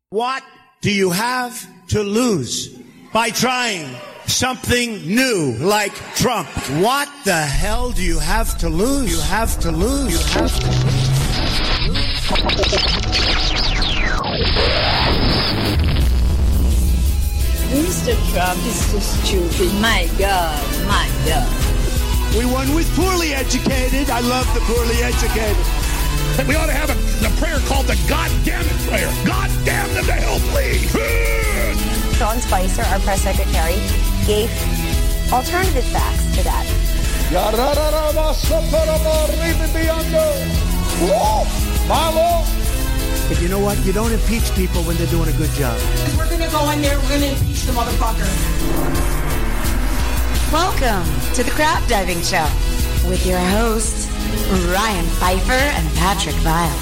What do you have to lose by trying something new like Trump? What the hell do you have to lose? You have to lose. You have to lose. Mr. Trump is so stupid. My God, my God. We won with poorly educated. I love the poorly educated. We ought to have a prayer called the God damn it prayer. God damn them to hell, please. Sean Spicer, our press secretary, gave alternative facts to that. But you know what? You don't impeach people when they're doing a good job. We're going to go in there, we're going to impeach the motherfucker. Welcome to the Crap Diving Show with your hosts, Ryan Pfeiffer and Patrick Vile.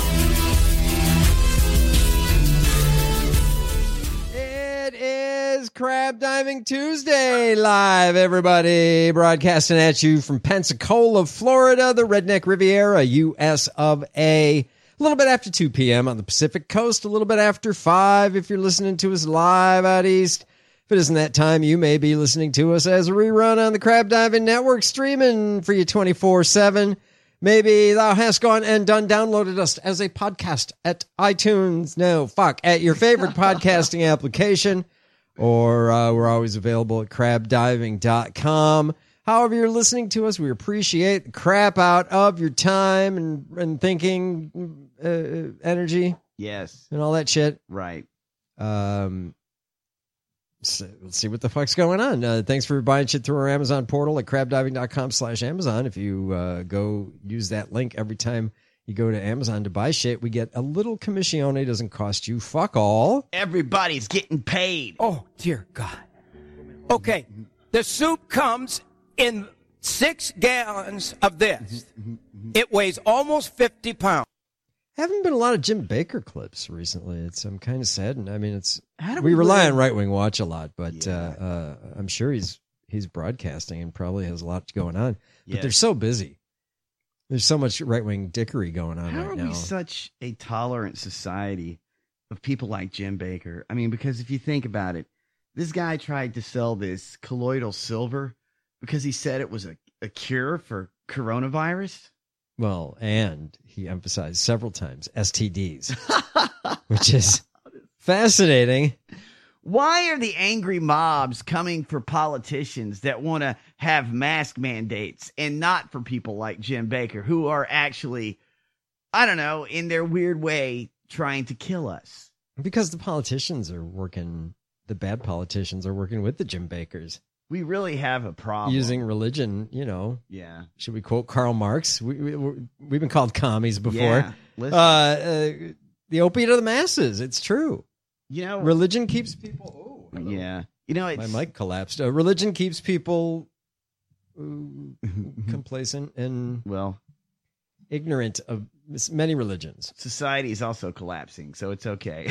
It is Crab Diving Tuesday live, everybody. Broadcasting at you from Pensacola, Florida, the Redneck Riviera, U.S. of A. A little bit after 2 p.m. on the Pacific Coast, a little bit after 5 if you're listening to us live out east. If it isn't that time, you may be listening to us as a rerun on the Crab Diving Network, streaming for you 24/7. Maybe thou hast gone and downloaded us as a podcast at iTunes. No, at your favorite podcasting application. Or we're always available at crabdiving.com. However you're listening to us, we appreciate the crap out of your time and thinking, energy. Yes. And all that shit. Right. So let's see what the fuck's going on. Thanks for buying shit through our Amazon portal at crabdiving.com/Amazon. If you go use that link every time you go to Amazon to buy shit, we get a little commission. It doesn't cost you fuck all. Everybody's getting paid. Oh, dear God. Okay, the soup comes in 6 gallons of this. It weighs almost 50 pounds. Haven't been a lot of Jim Baker clips recently. I'm kind of saddened. I mean, we rely on Right Wing Watch a lot, but yeah. I'm sure he's broadcasting and probably has a lot going on. But they're so busy. There's so much right wing dickery going on right now. How are we such a tolerant society of people like Jim Baker? I mean, because if you think about it, this guy tried to sell this colloidal silver because he said it was a cure for coronavirus. Well, and he emphasized several times STDs, which is fascinating. Why are the angry mobs coming for politicians that want to have mask mandates and not for people like Jim Baker, who are actually, I don't know, in their weird way trying to kill us? Because the politicians are working, the bad politicians are working with the Jim Bakers. We really have a problem. Using religion, Yeah. Should we quote Karl Marx? We've been called commies before. Yeah, the opiate of the masses. It's true. Religion keeps people... Oh, yeah. My mic collapsed. Religion keeps people complacent and ignorant of many religions. Society is also collapsing, so it's okay.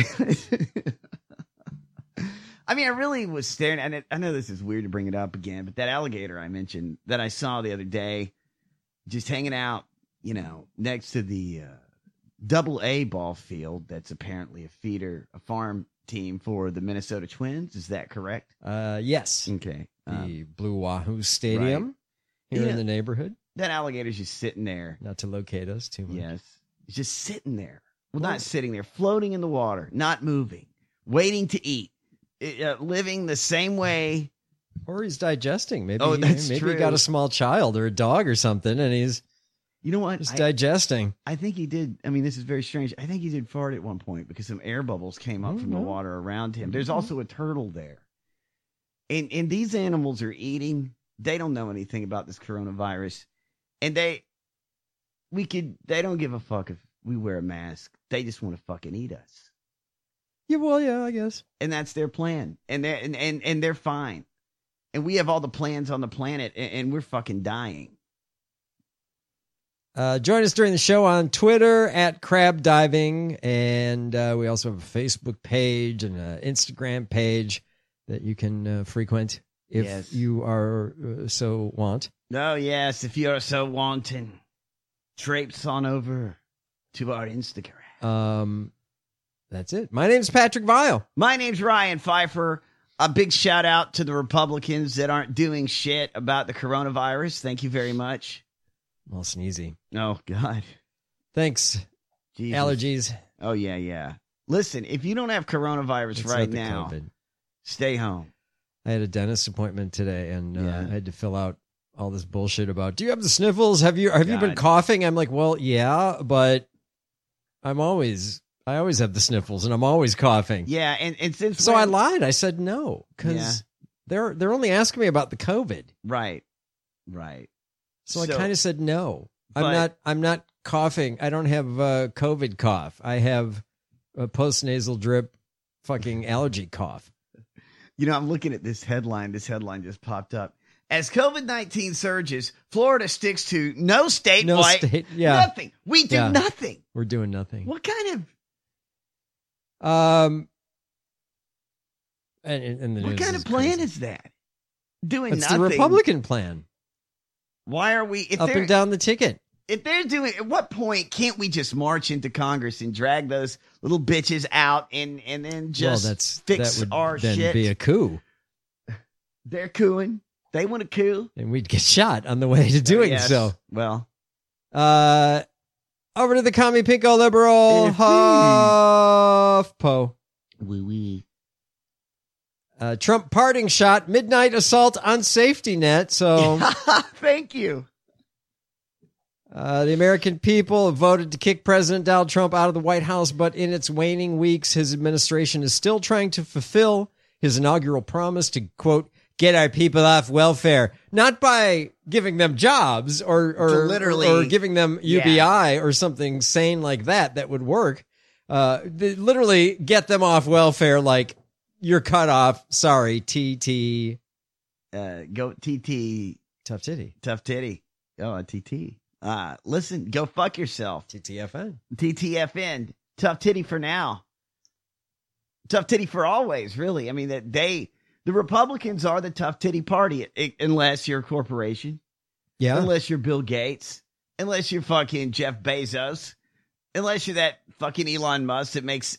I mean, I really was staring at it. I know this is weird to bring it up again, but that alligator I mentioned that I saw the other day, just hanging out, next to the AA ball field. That's apparently a farm team for the Minnesota Twins. Is that correct? Yes. Okay. The Blue Wahoo Stadium here in the neighborhood. That alligator's just sitting there. Not to locate us too much. Yes. It's just sitting there. Well, not sitting there, floating in the water, not moving, waiting to eat. Living the same way, or he's digesting. Maybe maybe he got a small child or a dog or something, and he's just digesting. I think he did. I mean, this is very strange. I think he did fart at one point because some air bubbles came up from the water around him. There's also a turtle there, and these animals are eating. They don't know anything about this coronavirus, and they don't give a fuck if we wear a mask. They just want to fucking eat us. Yeah, I guess. And that's their plan. And they're fine. And we have all the plans on the planet, and we're fucking dying. Join us during the show on Twitter at Crab Diving, and we also have a Facebook page and an Instagram page that you can frequent if you are so want. Oh, yes, if you are so wanting. Traipse on over to our Instagram. That's it. My name's Patrick Vile. My name's Ryan Pfeiffer. A big shout out to the Republicans that aren't doing shit about the coronavirus. Thank you very much. Well, sneezy. Oh, God. Thanks. Jesus. Allergies. Oh, yeah. Listen, if you don't have coronavirus It's right not the now, COVID. stay home. I had a dentist appointment today, and Yeah. I had to fill out all this bullshit about, do you have the sniffles? Have you been God. coughing? I'm like, well, yeah, but I always have the sniffles, and I'm always coughing. Yeah, and since So I lied. I said no, because they're only asking me about the COVID. Right. So I kind of said no. but- I'm not coughing. I don't have COVID cough. I have a postnasal drip fucking allergy cough. You know, I'm looking at this headline. This headline just popped up. As COVID-19 surges, Florida sticks to no statewide, No state, yeah. nothing. We do Yeah. nothing. We're doing nothing. What kind of And the what news kind is of plan crazy. is that? Doing It's nothing. the Republican plan. Why are we if Up they're and down the ticket. if they're doing? At what point can't we just march into Congress and drag those little bitches out and then just fix that would our then shit? be a coup, They're cooing. They want to coup. and we'd get shot on the way to doing Yes. so. Well, Over to the commie pinko liberal HuffPo. wee. Trump parting shot, midnight assault on safety net. So Thank you. the American people have voted to kick President Donald Trump out of the White House, but in its waning weeks, his administration is still trying to fulfill his inaugural promise to, quote, get our people off welfare, not by giving them jobs or literally- giving them UBI or something sane like that would work. They literally get them off welfare, like you're cut off. Sorry, TT. Go TT. Tough titty. Tough titty. Oh, TT. Listen, go fuck yourself. TTFN. TTFN. Tough titty for now. Tough titty for always, really. I mean, the Republicans are the tough titty party, unless you're a corporation. Yeah. Unless you're Bill Gates. Unless you're fucking Jeff Bezos. Unless you're that fucking Elon Musk that makes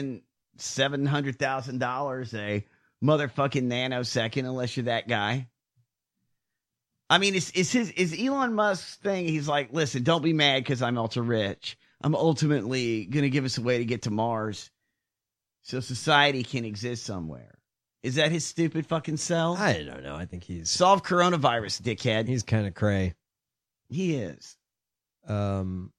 $1,700,000 a motherfucking nanosecond. Unless you're that guy. I mean, is Elon Musk's thing? He's like, listen, don't be mad because I'm ultra rich. I'm ultimately going to give us a way to get to Mars so society can exist somewhere. Is that his stupid fucking sell? I don't know. I think he's Solve coronavirus, dickhead. he's kind of cray. He is. And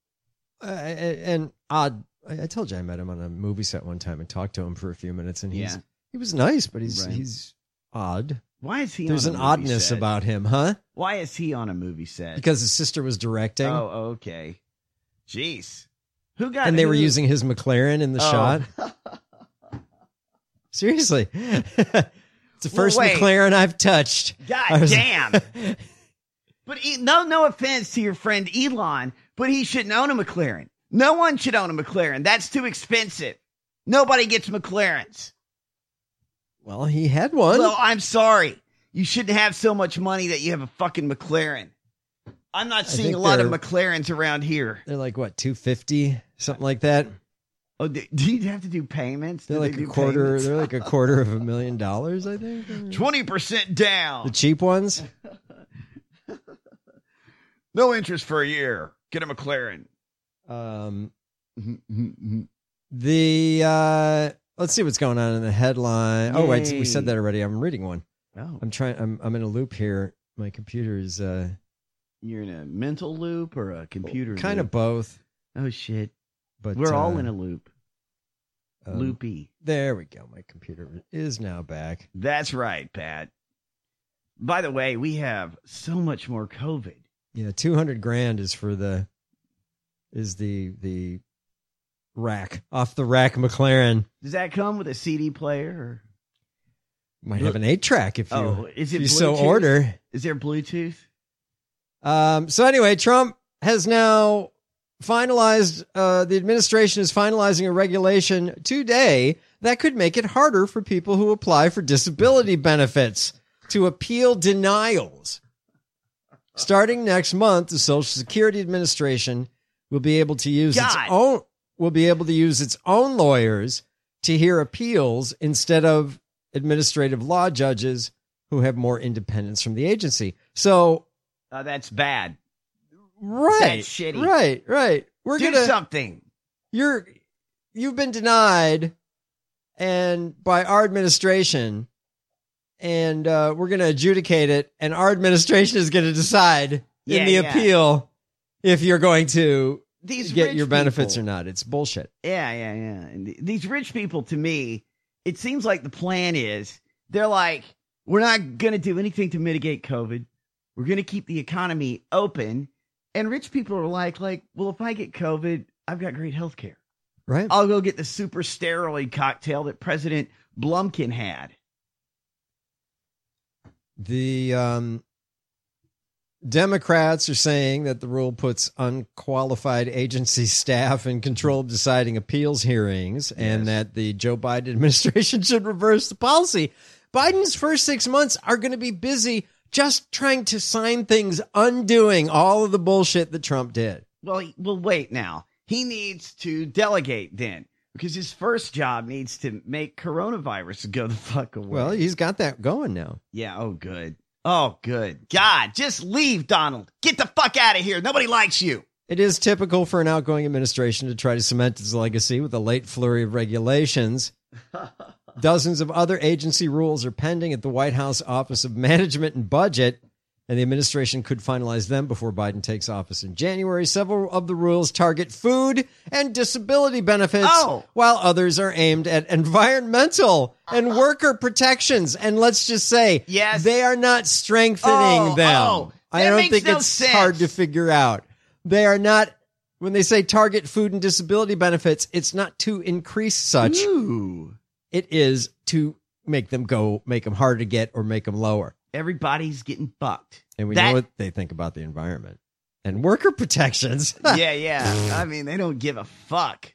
odd. I told you I met him on a movie set one time and talked to him for a few minutes, and he was nice, but he's odd. Why is he? There's on an a movie oddness set? about him, huh? Why is he on a movie set? Because his sister was directing, Oh, okay. Jeez. Who got? and they were who? using his McLaren in the shot. Seriously, it's the first wait. McLaren I've touched. God damn. But no offense to your friend Elon, but he shouldn't own a McLaren. No one should own a McLaren. That's too expensive. Nobody gets McLarens. Well, he had one. Well, I'm sorry. You shouldn't have so much money that you have a fucking McLaren. I'm not seeing think a lot of they're- McLarens around here. They're like what, $250, something like that. Oh, do you have to do payments? They're Do like they a do quarter. payments? They're like $250,000, I think. 20% down. The cheap ones. No interest for a year. Get a McLaren. Let's see what's going on in the headline. Oh, wait, we said that already. I'm reading one. Oh. I'm in a loop here. My computer is You're in a mental loop or a computer kind loop? of both. Oh, shit. But We're all in a loop. um, Loopy. There we go. My computer is now back. That's right, Pat. By the way, we have so much more COVID. Yeah, $200,000 is for the rack, off the rack McLaren. Does that come with a CD player? Or? Might have an 8-track if you, is it if you so Bluetooth? order. Is there Bluetooth? So anyway, Trump has now finalized, the administration is finalizing a regulation today that could make it harder for people who apply for disability benefits to appeal denials. Starting next month, the Social Security Administration will be able to use its own lawyers to hear appeals instead of administrative law judges who have more independence from the agency. So that's bad. Right. That's shitty. Right. Do something. You've been denied, and by our administration, and we're going to adjudicate it, and our administration is going to decide in the appeal if you're going to get your benefits or not. It's bullshit. Yeah. And these rich people, to me, it seems like the plan is they're like, we're not going to do anything to mitigate COVID. We're going to keep the economy open. And rich people are like, well, if I get COVID, I've got great health care. Right. I'll go get the super steroid cocktail that President Blumkin had. The Democrats are saying that the rule puts unqualified agency staff in control of deciding appeals hearings, and that the Joe Biden administration should reverse the policy. Biden's first 6 months are going to be busy just trying to sign things, undoing all of the bullshit that Trump did. Well, wait now. He needs to delegate then, because his first job needs to make coronavirus go the fuck away. Well, he's got that going now. Yeah. Oh, good. God, just leave, Donald. Get the fuck out of here. Nobody likes you. It is typical for an outgoing administration to try to cement its legacy with a late flurry of regulations. Dozens of other agency rules are pending at the White House Office of Management and Budget, and the administration could finalize them before Biden takes office in January. Several of the rules target food and disability benefits, while others are aimed at environmental and worker protections. And let's just say, they are not strengthening them. I don't think it's hard to figure out. They are not, when they say target food and disability benefits, it's not to increase such. Ooh. It is to make them harder to get or make them lower. Everybody's getting fucked. And we know what they think about the environment and worker protections. Yeah. I mean, they don't give a fuck.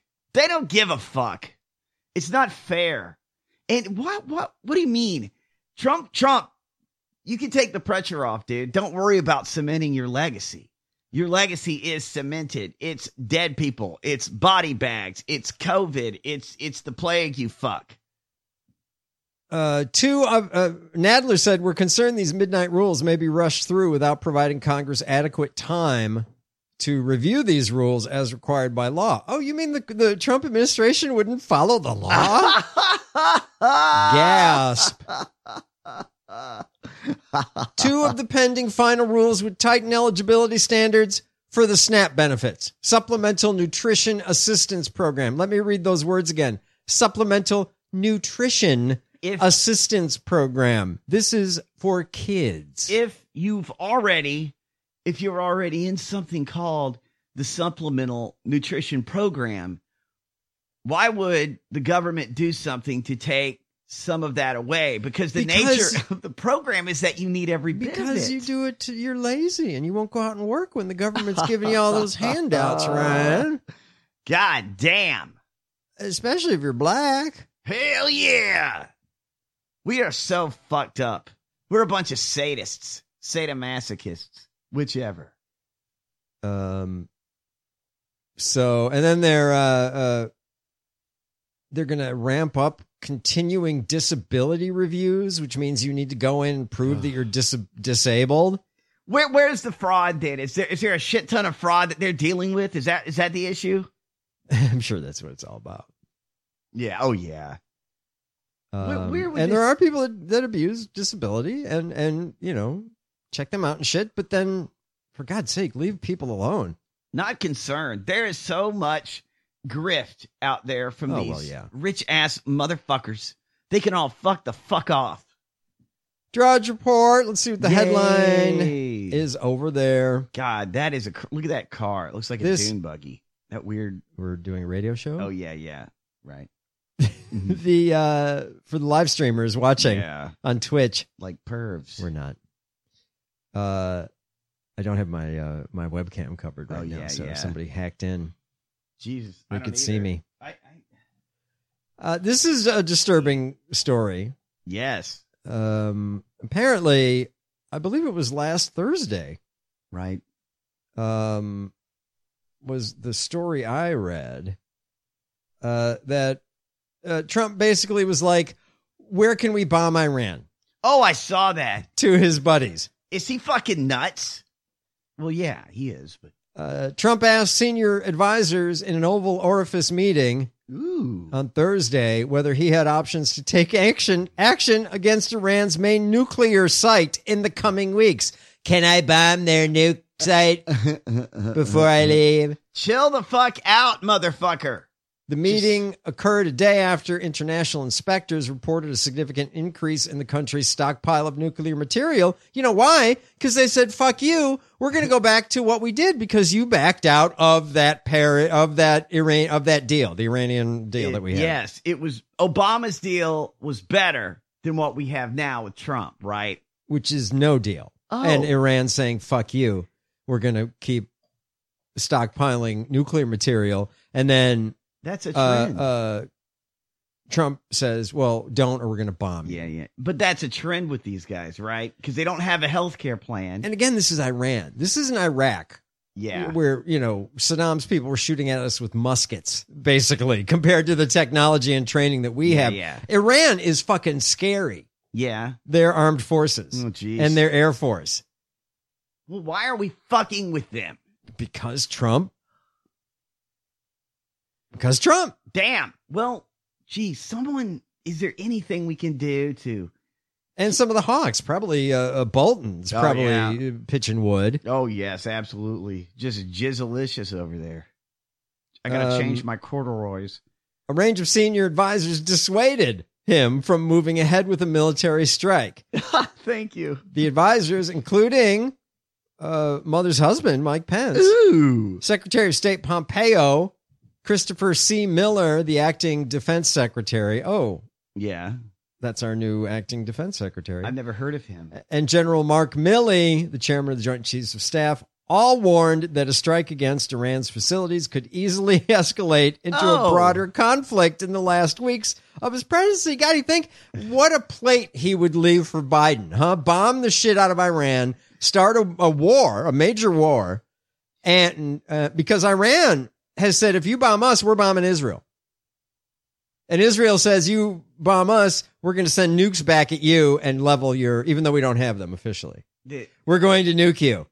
It's not fair. And what do you mean? Trump, you can take the pressure off, dude. Don't worry about cementing your legacy. Your legacy is cemented. It's dead people. It's body bags. It's COVID. It's the plague, you fuck. Nadler said, we're concerned these midnight rules may be rushed through without providing Congress adequate time to review these rules as required by law. Oh, you mean the Trump administration wouldn't follow the law? Gasp. 2 of the pending final rules would tighten eligibility standards for the SNAP benefits. Supplemental Nutrition Assistance Program. Let me read those words again. Supplemental Nutrition Assistance Program. This is for kids. If you're already in something called the Supplemental Nutrition Program, why would the government do something to take some of that away? Because the nature of the program is that you need every bit of it. Because you do it, you're lazy and you won't go out and work when the government's giving you all those handouts, Ryan. God damn. Especially if you're black. Hell yeah. We are so fucked up. We're a bunch of sadists, sadomasochists, whichever. So, and then they're going to ramp up continuing disability reviews, which means you need to go in and prove that you're disabled. Where's the fraud then? Is there a shit ton of fraud that they're dealing with? Is that the issue? I'm sure that's what it's all about. Yeah. Oh yeah. And there are people that abuse disability and, check them out and shit. But then, for God's sake, leave people alone. Not concerned. There is so much grift out there from these rich ass motherfuckers. They can all fuck the fuck off. Drudge Report. Let's see what the headline is over there. God, that is look at that car. It looks like a dune buggy. That weird. We're doing a radio show. Oh yeah. Right. For the live streamers watching on Twitch, like pervs. We're not. I don't have my my webcam covered right now, so if somebody hacked in, Jesus, they could see me. This is a disturbing story. Yes. Apparently, I believe it was last Thursday. Right. Was the story I read that Trump basically was like, where can we bomb Iran? Oh, I saw that. To his buddies. Is he fucking nuts? Well, yeah, he is. But Trump asked senior advisors in an Oval Office meeting on Thursday whether he had options to take action against Iran's main nuclear site in the coming weeks. Can I bomb their nuke site before I leave? Chill the fuck out, motherfucker. The meeting occurred a day after international inspectors reported a significant increase in the country's stockpile of nuclear material. You know why? Because they said, fuck you. We're going to go back to what we did because you backed out of that deal, the Iranian deal that we had. Yes, it was Obama's deal was better than what we have now with Trump, right? Which is no deal. Oh. And Iran saying, fuck you. We're going to keep stockpiling nuclear material. And then that's a trend. Trump says, well, don't, or we're going to bomb you. Yeah. But that's a trend with these guys, right? Because they don't have a health care plan. And again, this is Iran. This isn't Iraq. Yeah. Where, Saddam's people were shooting at us with muskets, basically, compared to the technology and training that we have. Yeah. Iran is fucking scary. Yeah. Their armed forces. Oh, geez. And their air force. Well, why are we fucking with them? Because Trump. Damn. Well, geez, is there anything we can do to? And some of the hawks, probably Bolton's pitching wood. Oh, yes, absolutely. Just jizzalicious over there. I got to change my corduroys. A range of senior advisors dissuaded him from moving ahead with a military strike. Thank you. The advisors, including mother's husband, Mike Pence, Secretary of State Pompeo, Christopher C. Miller, the acting defense secretary. Oh, yeah. That's our new acting defense secretary. I've never heard of him. And General Mark Milley, the chairman of the Joint Chiefs of Staff, all warned that a strike against Iran's facilities could easily escalate into a broader conflict in the last weeks of his presidency. God, you think what a plate he would leave for Biden, huh? Bomb the shit out of Iran, start a war, a major war, and because Iran has said, if you bomb us, we're bombing Israel. And Israel says, you bomb us, we're going to send nukes back at you and level even though we don't have them officially. We're going to nuke you.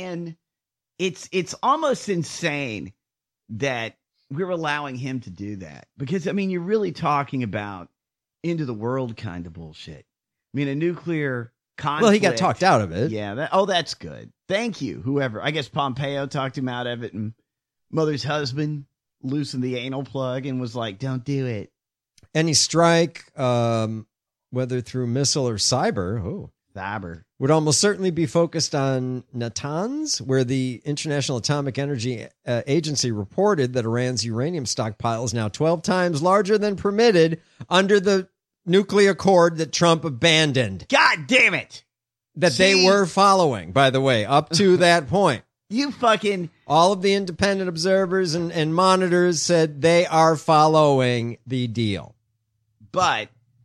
It's almost insane that we're allowing him to do that. Because, I mean, you're really talking about end of the world kind of bullshit. I mean, a nuclear conflict. Well, he got talked out of it. Yeah. That's good. Thank you, whoever. I guess Pompeo talked him out of it, and mother's husband loosened the anal plug and was like, don't do it. Any strike, whether through missile or cyber, would almost certainly be focused on Natanz, where the International Atomic Energy Agency reported that Iran's uranium stockpile is now 12 times larger than permitted under the nuclear accord that Trump abandoned. God damn it. They were following, by the way, up to that point. All of the independent observers and monitors said they are following the deal. But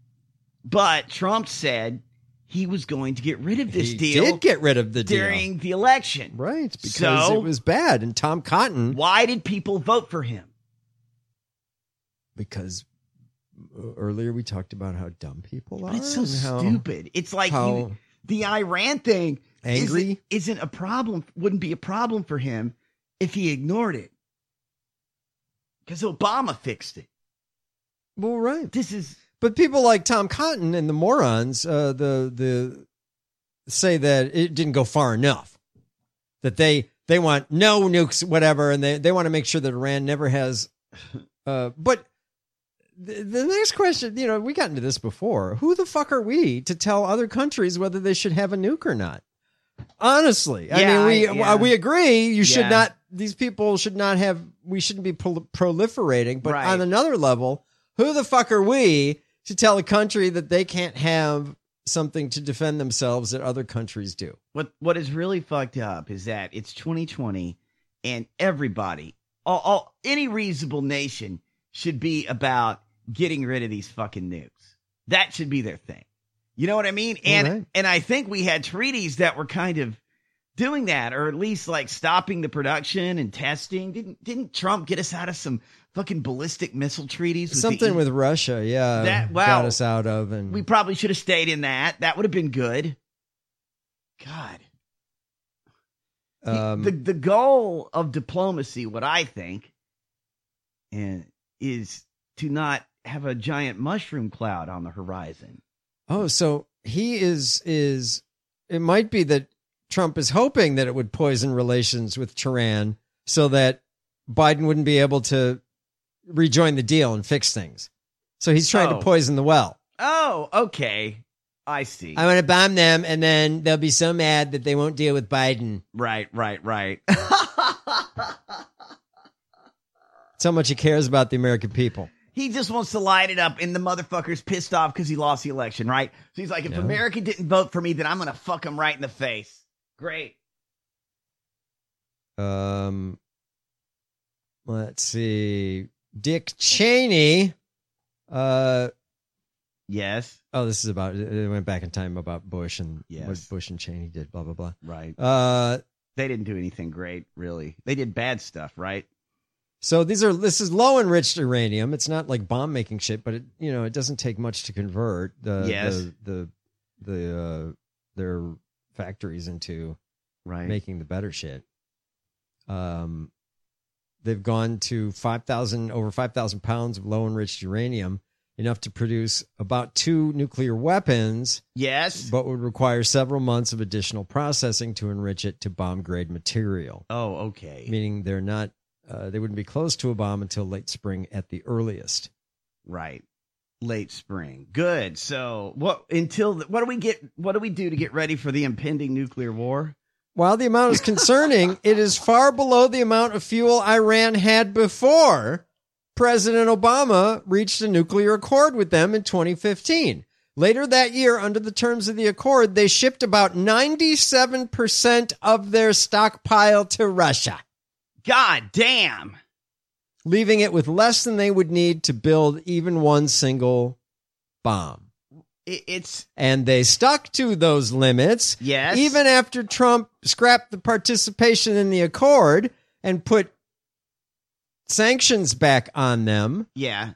Trump said he was going to get rid of this deal. He did get rid of the deal during the election. Right, because it was bad. And Tom Cotton. Why did people vote for him? Because earlier we talked about how dumb people are. But it's so stupid. It's like the Iran thing. Angry isn't a problem. Wouldn't be a problem for him if he ignored it, because Obama fixed it. Well, right. But people like Tom Cotton and the morons, the say that it didn't go far enough. That they want no nukes, whatever, and they want to make sure that Iran never has. But the next question, we got into this before. Who the fuck are we to tell other countries whether they should have a nuke or not? Honestly, we agree. You should not. These people should not have. We shouldn't be proliferating. But on another level, who the fuck are we to tell a country that they can't have something to defend themselves that other countries do? What is really fucked up is that it's 2020, and everybody, any reasonable nation, should be about getting rid of these fucking nukes. That should be their thing. You know what I mean? And I think we had treaties that were kind of doing that, or at least like stopping the production and testing. Didn't Trump get us out of some fucking ballistic missile treaties. With Something with Russia, yeah. Got us out of. And we probably should have stayed in that. That would have been good. God. The goal of diplomacy, what I think, is to not have a giant mushroom cloud on the horizon. Oh, so he is it might be that Trump is hoping that it would poison relations with Tehran so that Biden wouldn't be able to rejoin the deal and fix things. So he's trying to poison the well. Oh, okay. I see. I want to bomb them, and then they'll be so mad that they won't deal with Biden. Right. That's how much he cares about the American people. He just wants to light it up, and the motherfucker's pissed off because he lost the election, right? So he's like, if America didn't vote for me, then I'm going to fuck him right in the face. Great. Let's see. Dick Cheney. Yes. Oh, this is about, it went back in time about Bush and what Bush and Cheney did, blah, blah, blah. Right. They didn't do anything great, really. They did bad stuff, right? So this is low enriched uranium. It's not like bomb making shit, but it doesn't take much to convert their factories into making the better shit. They've gone to over 5,000 pounds of low enriched uranium, enough to produce about 2 nuclear weapons. Yes. But would require several months of additional processing to enrich it to bomb grade material. Oh, okay. Meaning they're not, they wouldn't be close to a bomb until late spring at the earliest. Right. Late spring. Good. So what do we do to get ready for the impending nuclear war? While the amount is concerning, it is far below the amount of fuel Iran had before President Obama reached a nuclear accord with them in 2015. Later that year, under the terms of the accord, they shipped about 97% of their stockpile to Russia. God damn. Leaving it with less than they would need to build even one single bomb. And they stuck to those limits. Yes. Even after Trump scrapped the participation in the accord and put sanctions back on them. Yeah.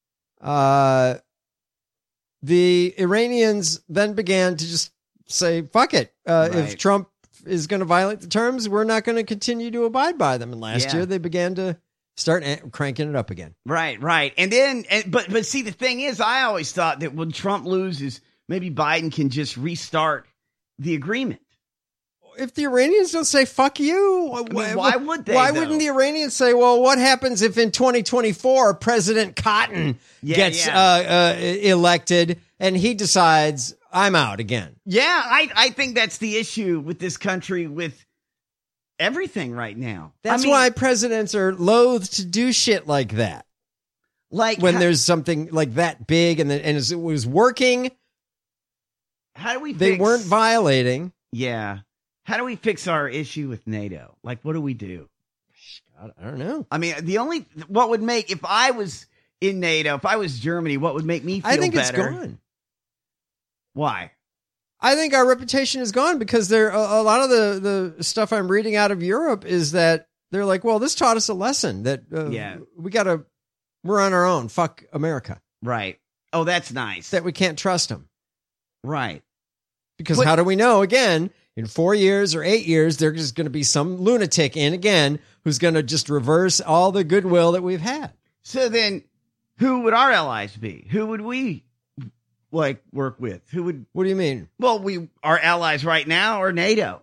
The Iranians then began to just say, fuck it. If Trump is going to violate the terms, we're not going to continue to abide by them. And last year they began to start cranking it up again. Right. And then, but see, the thing is, I always thought that when Trump loses, maybe Biden can just restart the agreement. If the Iranians don't say, fuck you, why would they? Why wouldn't the Iranians say, well, what happens if in 2024 President Cotton gets elected and he decides I'm out again? Yeah, I think that's the issue with this country, with everything right now. That's why presidents are loath to do shit like that. Like when there's something like that big and it was working. How do we They weren't violating. Yeah. How do we fix our issue with NATO? Like, what do we do? I don't know. I mean, what would make, if I was in NATO, if I was Germany, what would make me feel better? I think it's gone. Why? I think our reputation is gone because a lot of the stuff I'm reading out of Europe is that they're like, well, this taught us a lesson that we're on our own. Fuck America. Right. Oh, that's nice. That we can't trust them. Right. Because how do we know, again, in 4 years or 8 years, there's just going to be some lunatic in again who's going to just reverse all the goodwill that we've had. So then who would our allies be? Who would we work with? What do you mean? Well, our allies right now are NATO,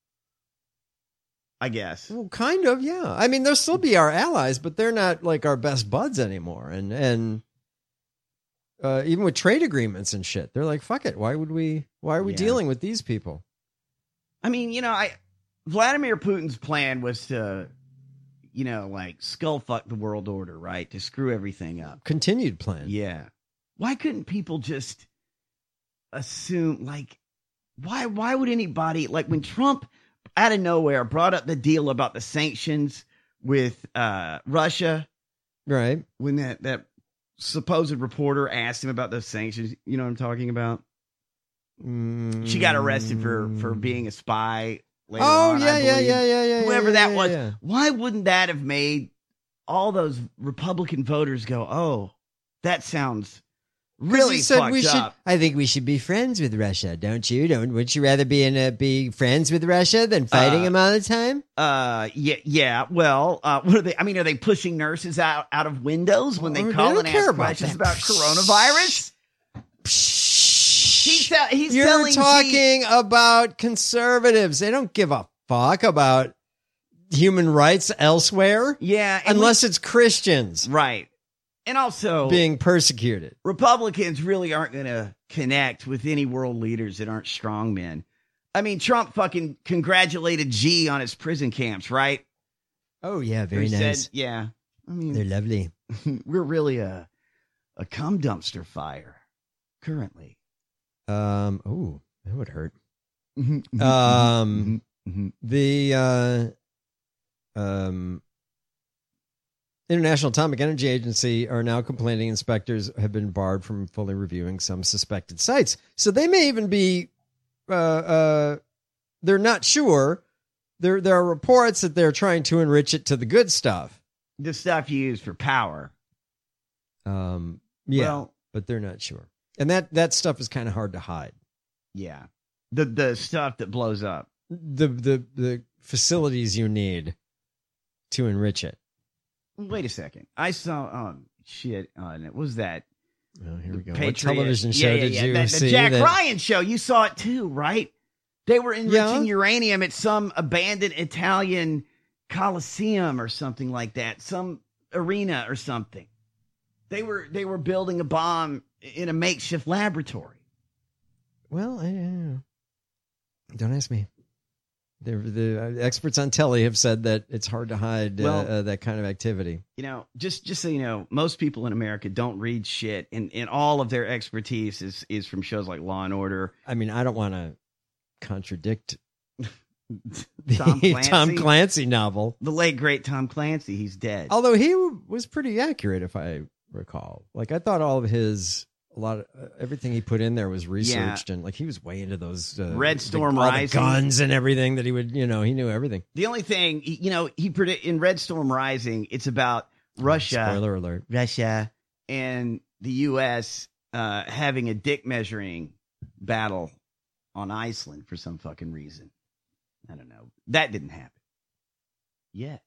I guess. Well, kind of, yeah. I mean, they'll still be our allies, but they're not like our best buds anymore. And even with trade agreements and shit, they're like, fuck it. Why are we dealing with these people? I mean, Vladimir Putin's plan was to, skull fuck the world order, right? To screw everything up. Continued plan. Yeah. Why couldn't people just assume, why would anybody, when Trump out of nowhere brought up the deal about the sanctions with Russia? Right. When that supposed reporter asked him about those sanctions, you know what I'm talking about? She got arrested for being a spy later on. Yeah. Whoever that was. Yeah. Why wouldn't that have made all those Republican voters go, oh, that sounds really he said fucked up. I think we should be friends with Russia, don't you? Wouldn't you rather be friends with Russia than fighting them all the time? Yeah. Well, what are they? I mean, are they pushing nurses out of windows when they call and ask questions about coronavirus? You're telling talking about conservatives. They don't give a fuck about human rights elsewhere. Yeah, unless it's Christians, right? And also being persecuted. Republicans really aren't going to connect with any world leaders that aren't strongmen. I mean, Trump fucking congratulated Xi on his prison camps, right? Oh yeah, very nice. Said, yeah, I mean, they're lovely. We're really a cum dumpster fire currently. Oh, that would hurt. The International Atomic Energy Agency are now complaining inspectors have been barred from fully reviewing some suspected sites. So they may even be, they're not sure. There are reports that they're trying to enrich it to the good stuff. The stuff you use for power. Yeah, well, but they're not sure. And that stuff is kind of hard to hide. Yeah. The stuff that blows up. The facilities you need to enrich it. Wait a second. I saw shit on it. What was that? Oh, here we go. Patriot. What television show did you see? The Jack Ryan show. You saw it too, right? They were enriching uranium at some abandoned Italian Coliseum or something like that. Some arena or something. They were building a bomb in a makeshift laboratory. Well, I don't know. Don't ask me. The experts on telly have said that it's hard to hide that kind of activity. You know, just so you know, most people in America don't read shit, and all of their expertise is from shows like Law and Order. I mean, I don't want to contradict Tom Clancy. Tom Clancy novel. The late, great Tom Clancy. He's dead. Although he was pretty accurate, if I recall. Like, I thought everything he put in there was researched, and like he was way into those Red Storm Rising guns and everything that he would, he knew everything. The only thing, he predict in Red Storm Rising, it's about Russia. Spoiler alert. Russia and the U.S. Having a dick measuring battle on Iceland for some fucking reason. I don't know. That didn't happen yet.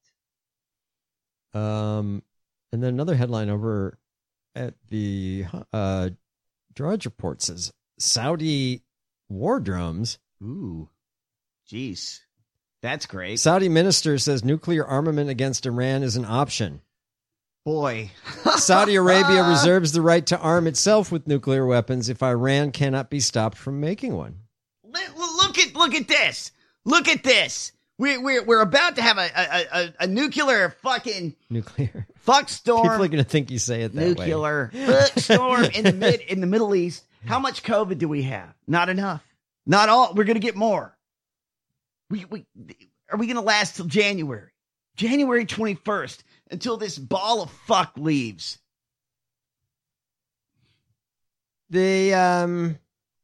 And then another headline over at the Drudge Report says Saudi war drones. Ooh, jeez, that's great. Saudi minister says nuclear armament against Iran is an option. Boy, Saudi Arabia reserves the right to arm itself with nuclear weapons if Iran cannot be stopped from making one. Look at this. Look at this. We're about to have a nuclear fucking fuck storm. People are going to think you say it that nuclear fuck storm in the Middle East. How much COVID do we have? Not enough. Not all. We're going to get more. Are we going to last till January 21st until this ball of fuck leaves? Let's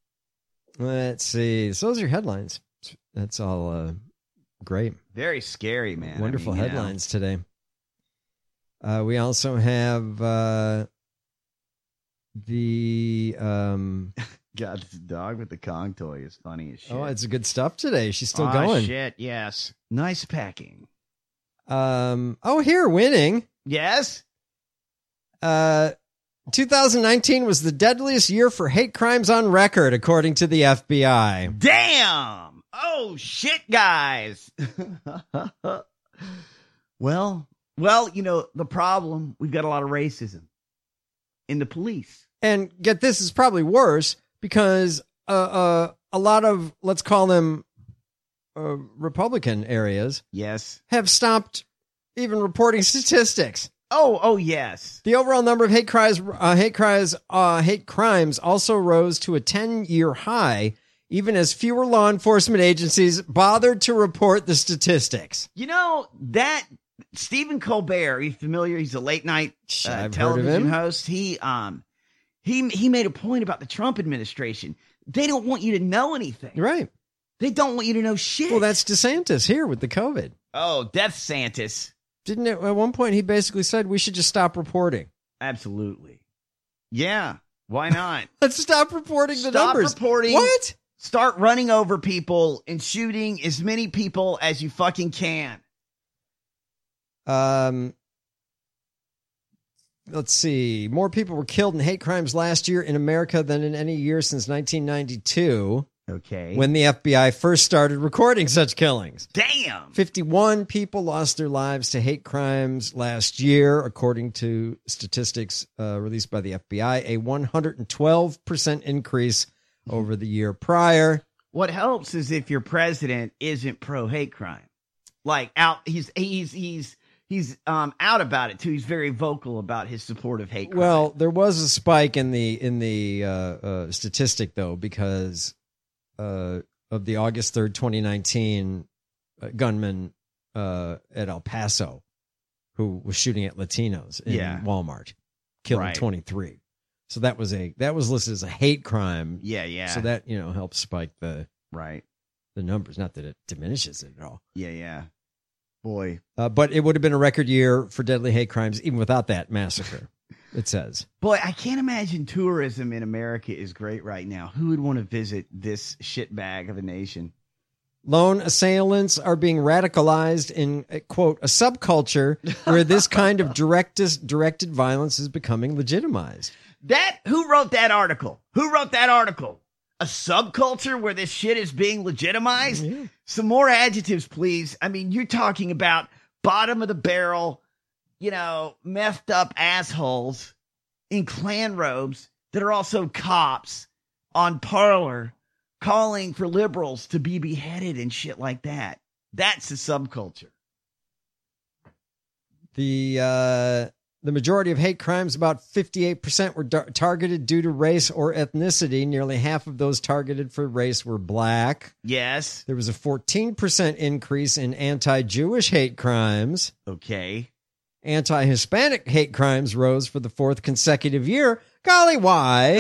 see. So those are your headlines. That's all. Great. Very scary, man. Wonderful headlines today. We also have the God, this dog with the Kong toy is funny as shit. Oh, it's good stuff today. She's still going. Shit, yes. Nice packing. Here, winning. Yes. 2019 was the deadliest year for hate crimes on record, according to the FBI. Damn. Oh, shit, guys. Well, the problem, we've got a lot of racism in the police. And get this, is probably worse because a lot of, let's call them Republican areas, yes, have stopped even reporting statistics. Oh, yes. The overall number of hate crimes also rose to a 10-year high, even as fewer law enforcement agencies bothered to report the statistics. That Stephen Colbert, are you familiar? He's a late night television host. He made a point about the Trump administration. They don't want you to know anything. Right. They don't want you to know shit. Well, that's DeSantis here with the COVID. Oh, Death Santis. Didn't it? At one point, he basically said we should just stop reporting. Absolutely. Yeah. Why not? Let's stop reporting the Stop numbers. reporting. What? Start running over people and shooting as many people as you fucking can. Let's see. More people were killed in hate crimes last year in America than in any year since 1992. Okay. When the FBI first started recording such killings. Damn. 51 people lost their lives to hate crimes last year, according to statistics released by the FBI, a 112% increase over the year prior. What helps is if your president isn't pro hate crime. Like out he's out about it too. He's very vocal about his support of hate crime. Well, there was a spike in the statistic though, because of the August 3rd, 2019 gunman at El Paso who was shooting at Latinos in Walmart, killing 23. So that was listed as a hate crime. Yeah. So that, helps spike the numbers. Not that it diminishes it at all. Yeah. Boy. But it would have been a record year for deadly hate crimes even without that massacre. It says. Boy, I can't imagine tourism in America is great right now. Who would want to visit this shitbag of a nation? Lone assailants are being radicalized in, quote, a subculture where this kind of directed violence is becoming legitimized. Who wrote that article? A subculture where this shit is being legitimized? Yeah. Some more adjectives, please. I mean, you're talking about bottom of the barrel, methed up assholes in Klan robes that are also cops on Parler calling for liberals to be beheaded and shit like that. That's a subculture. The majority of hate crimes, about 58%, were targeted due to race or ethnicity. Nearly half of those targeted for race were black. Yes. There was a 14% increase in anti-Jewish hate crimes. Okay. Anti-Hispanic hate crimes rose for the fourth consecutive year. Golly, why?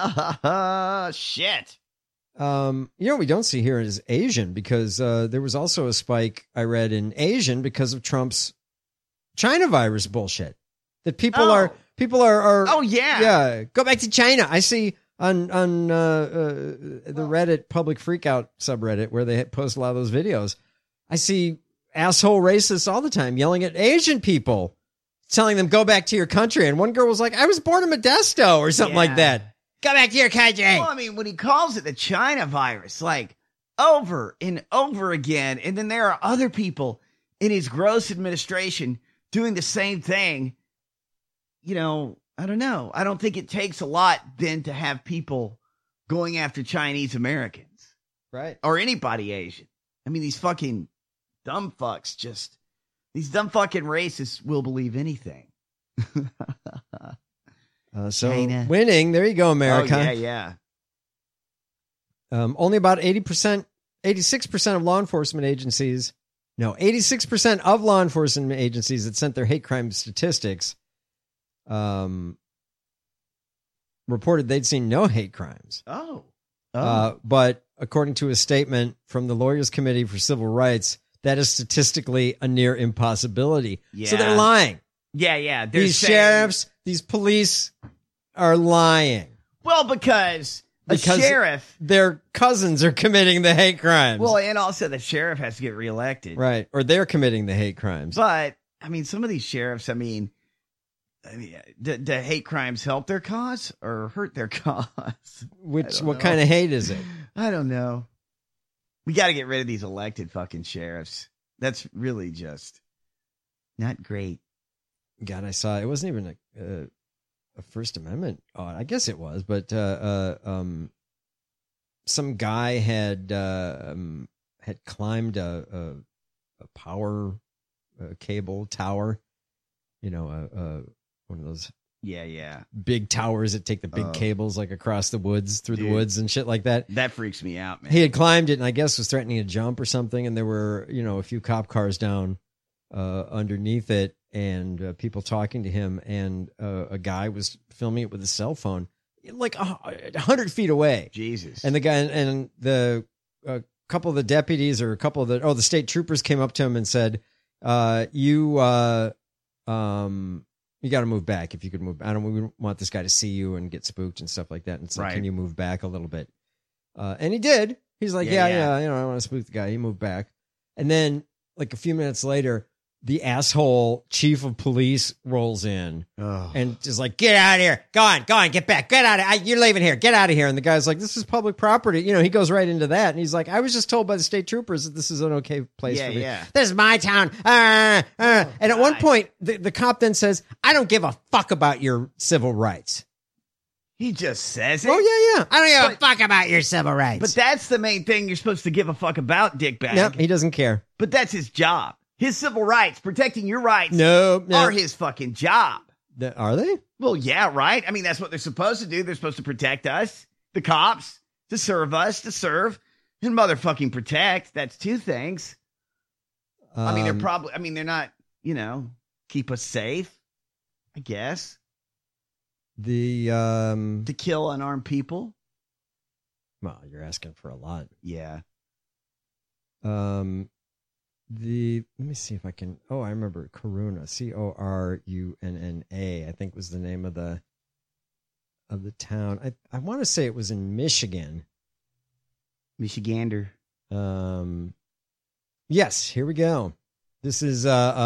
Shit. We don't see here is Asian, because there was also a spike I read in Asian because of Trump's China virus bullshit. That people are. Oh yeah. Go back to China. I see on the Reddit public freakout subreddit where they post a lot of those videos. I see asshole racists all the time yelling at Asian people, telling them go back to your country. And one girl was like, "I was born in Modesto" or something like that. Go back to your country. Well, I mean, when he calls it the China virus, like over and over again, and then there are other people in his gross administration doing the same thing. I don't know. I don't think it takes a lot then to have people going after Chinese Americans. Right. Or anybody Asian. I mean, these fucking dumb fucks these dumb fucking racists will believe anything. So China. Winning. There you go, America. Oh, yeah. Only about 86% of law enforcement agencies, 86% of law enforcement agencies that sent their hate crime statistics reported they'd seen no hate crimes. But according to a statement from the Lawyers Committee for Civil Rights, that is statistically a near impossibility. Yeah. So they're lying. Yeah. These sheriffs, these police are lying. Well, because a sheriff, their cousins are committing the hate crimes. Well, and also the sheriff has to get reelected. Right. Or they're committing the hate crimes. But, I mean, some of these sheriffs, do hate crimes help their cause or hurt their cause? What kind of hate is it? I don't know. We got to get rid of these elected fucking sheriffs. That's really just not great. God, I saw it wasn't even a First Amendment. I guess it was, but some guy had climbed a power cable tower. One of those big towers that take the big cables like across the woods, through the woods and shit like that. That freaks me out, man. He had climbed it and I guess was threatening to jump or something, and there were a few cop cars down underneath it, and people talking to him, and a guy was filming it with a cell phone like 100 feet away. Jesus. And the guy and the couple of the deputies or the state troopers came up to him and said, You got to move back if you could move. We want this guy to see you and get spooked and stuff like that. And it's like, can you move back a little bit? And he did. He's like, yeah, I want to spook the guy. He moved back. And then like a few minutes later, the asshole chief of police rolls in and just like, get out of here. Go on, get back. Get out of here. You're leaving here. Get out of here. And the guy's like, this is public property. You know, he goes right into that. And he's like, I was just told by the state troopers that this is an okay place for me. Yeah. This is my town. And at one point, the cop then says, I don't give a fuck about your civil rights. He just says it. Oh, yeah. I don't give a fuck about your civil rights. But that's the main thing you're supposed to give a fuck about, dickbag. No, he doesn't care. But that's his job. His civil rights, protecting your rights, no. are his fucking job. Are they? Well, yeah, right? I mean, that's what they're supposed to do. They're supposed to protect us, the cops, to serve us, and motherfucking protect. That's two things. I mean, they're not, keep us safe, I guess. To kill unarmed people. Well, you're asking for a lot. Yeah. Let me see if I can. Oh, I remember Corunna, Corunna, I think was the name of the town. I want to say it was in Michigan. Michigander. Yes, here we go. This is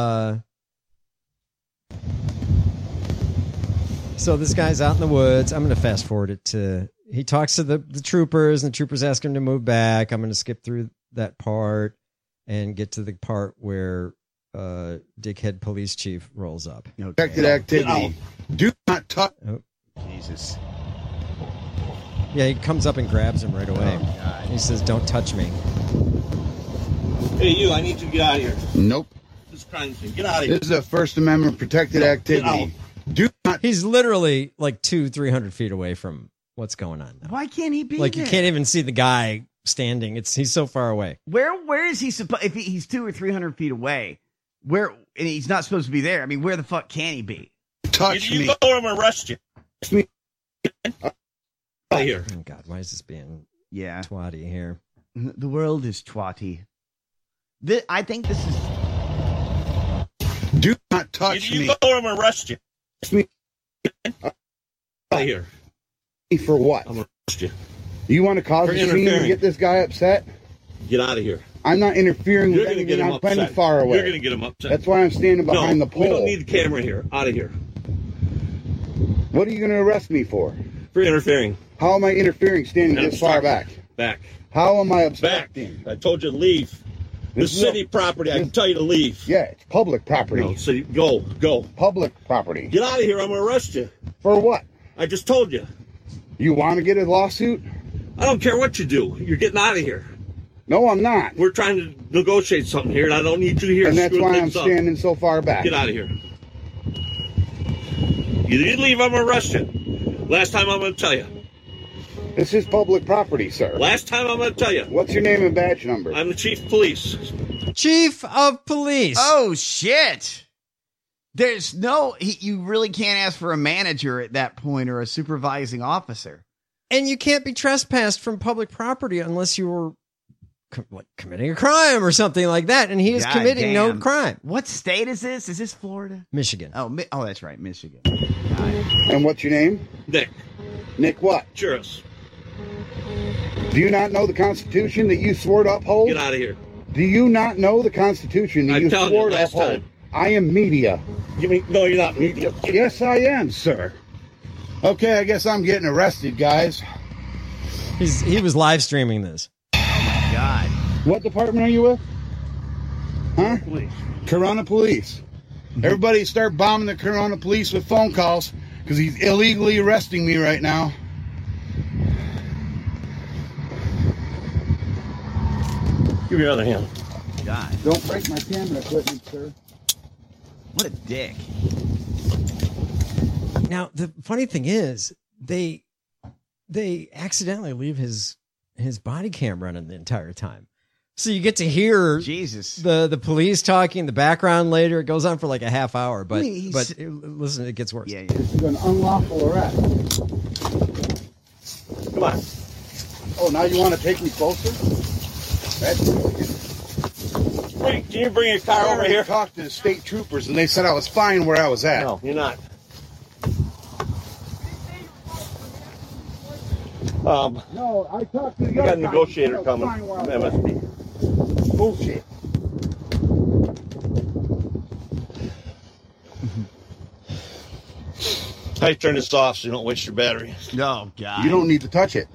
so this guy's out in the woods. I'm going to fast forward it to. He talks to the troopers, and the troopers ask him to move back. I'm going to skip through that part and get to the part where dickhead police chief rolls up. Protected activity. Do not touch. Oh. Jesus. Yeah, he comes up and grabs him right away. Oh, he says, don't touch me. Hey, you, I need you to get out of here. Nope. This crime scene. Get out of here. This is a First Amendment protected activity. Do not. He's literally like 200-300 feet away from what's going on now. Why can't he be like there? You can't even see the guy standing. He's so far away. Where is he supposed? If he's 200 or 300 feet away, and he's not supposed to be there. I mean, where the fuck can he be? Touch me. You go or I'm gonna arrest you. Me. Out of here. Oh God, why is this being twatty here? The world is twatty. I think this is. Do not touch you me. You go or I'm gonna arrest you. Me. Out of here. For what? I'm gonna arrest you. You want to cause a scene and get this guy upset? Get out of here. I'm not interfering with anything. I'm plenty far away. You're going to get him upset. That's why I'm standing behind the pole. We don't need the camera here. Out of here. What are you going to arrest me for? For interfering. How am I interfering standing this far back? Back. How am I obstructing? Back. I told you to leave. This city property. I can tell you to leave. Yeah, it's public property. No, so go. Public property. Get out of here. I'm going to arrest you. For what? I just told you. You want to get a lawsuit? I don't care what you do. You're getting out of here. No, I'm not. We're trying to negotiate something here, and I don't need you here. And that's why I'm standing so far back. Get out of here. You leave, I'm going to arrest you. Last time I'm going to tell you. This is public property, sir. Last time I'm going to tell you. What's your name and badge number? I'm the chief of police. Chief of police. Oh, shit. There's you really can't ask for a manager at that point or a supervising officer. And you can't be trespassed from public property unless you were committing a crime or something like that. And he is committing no crime. What state is this? Is this Florida? Michigan. Oh, that's right. Michigan. And what's your name? Nick. Nick what? Churros. Do you not know the Constitution that you swore to uphold? Get out of here. Do you not know the Constitution that you swore to uphold? Time. I am media. No, you're not media. Yes, I am, sir. Okay, I guess I'm getting arrested, guys. He was live streaming this. Oh my God. What department are you with? Huh? Police. Corunna Police. Everybody start bombing the Corunna Police with phone calls because he's illegally arresting me right now. Give me your other hand. God. Don't break my camera equipment, sir. What a dick. Now, the funny thing is, they accidentally leave his body cam running the entire time. So you get to hear the police talking in the background later. It goes on for like a half hour, but listen, it gets worse. Yeah. This is an unlawful arrest. Come on. Oh, now you want to take me closer? That's Bring Can you bring your car over here? Talked to the state troopers, and they said I was fine where I was at. No, you're not. No, I talked to the You got other a negotiator guy. coming. Fine where I was at. MSP. Bullshit. How you turn this off so you don't waste your battery? Oh, God. You don't need to touch it.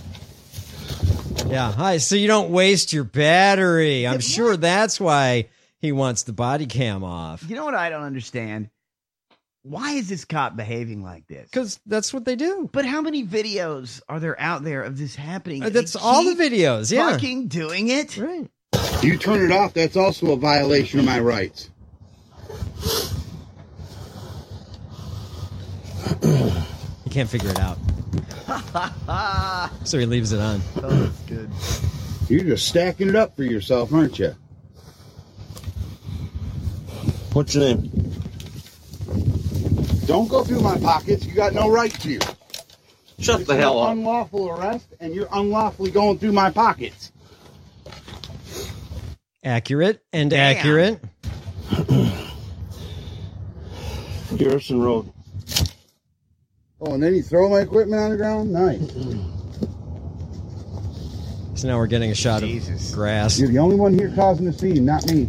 Yeah. Hi. So you don't waste your battery. I'm sure that's why he wants the body cam off. You know what I don't understand? Why is this cop behaving like this? Because that's what they do. But how many videos are there out there of this happening? That's They all the keep videos. Yeah. Fucking doing it. Right. You turn it off, that's also a violation of my rights. He can't figure it out. So he leaves it on. Oh, that's good. You're just stacking it up for yourself, aren't you? What's your name? Don't go through my pockets. You got no right to. Shut the hell up. Unlawful arrest, and you're unlawfully going through my pockets. Accurate and Damn. accurate. Garrison Road. Oh, and then you throw my equipment on the ground? Nice. So now we're getting a shot Jesus. of grass. You're the only one here causing the scene, not me.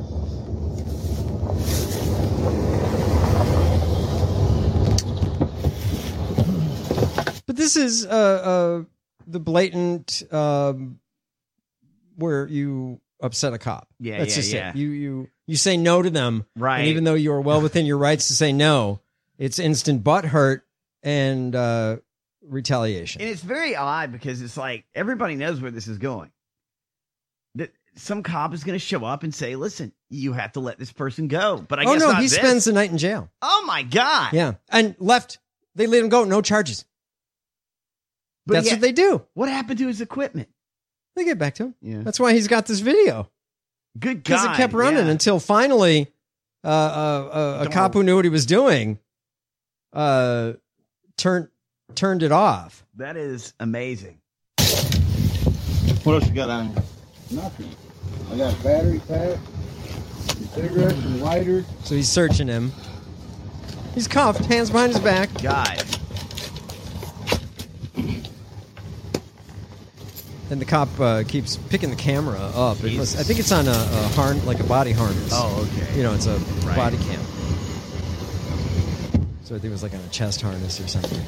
But this is the blatant where you upset a cop. Yeah, That's yeah, just yeah. it. You say no to them, Right. And even though you are well within your rights to say no, it's instant butt hurt and retaliation. And it's very odd because it's like everybody knows where this is going. That some cop is going to show up and say, "Listen, you have to let this person go." But I guess not he this. spends the night in jail. Oh my God! Yeah, and left. They let him go, no charges. But That's yeah, what they do. What happened to his equipment? They get back to him. Yeah. That's why he's got this video. Good Because God! it kept running yeah. until finally a cop who knew what he was doing turned it off. That is amazing. What else you got on? Nothing. I got a battery pack, cigarettes, and lighter. So he's searching him. He's cuffed, hands behind his back. God. And the cop keeps picking the camera up. I think it's on a like a body harness. Oh, okay. You know, it's a Right. body cam. So I think it was like on a chest harness or something.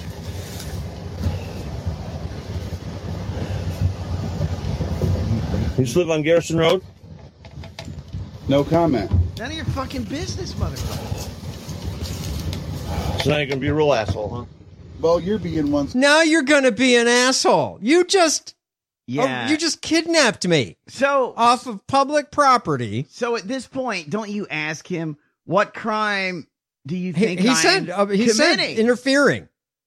You still live on Garrison Road? No comment. None of your fucking business, motherfucker. So now you're going to be a real asshole, huh? Well, you're being one. Now you're going to be an asshole. You just Yeah. you just kidnapped me So off of public property. So at this point, don't you ask him what crime do you He, think he I said am he said committing? interfering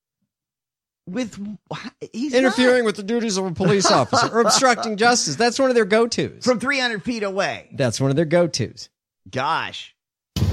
He's interfering with the duties of a police officer or obstructing justice. That's one of their go-tos. from 300 feet away. That's one of their go-tos. Gosh. So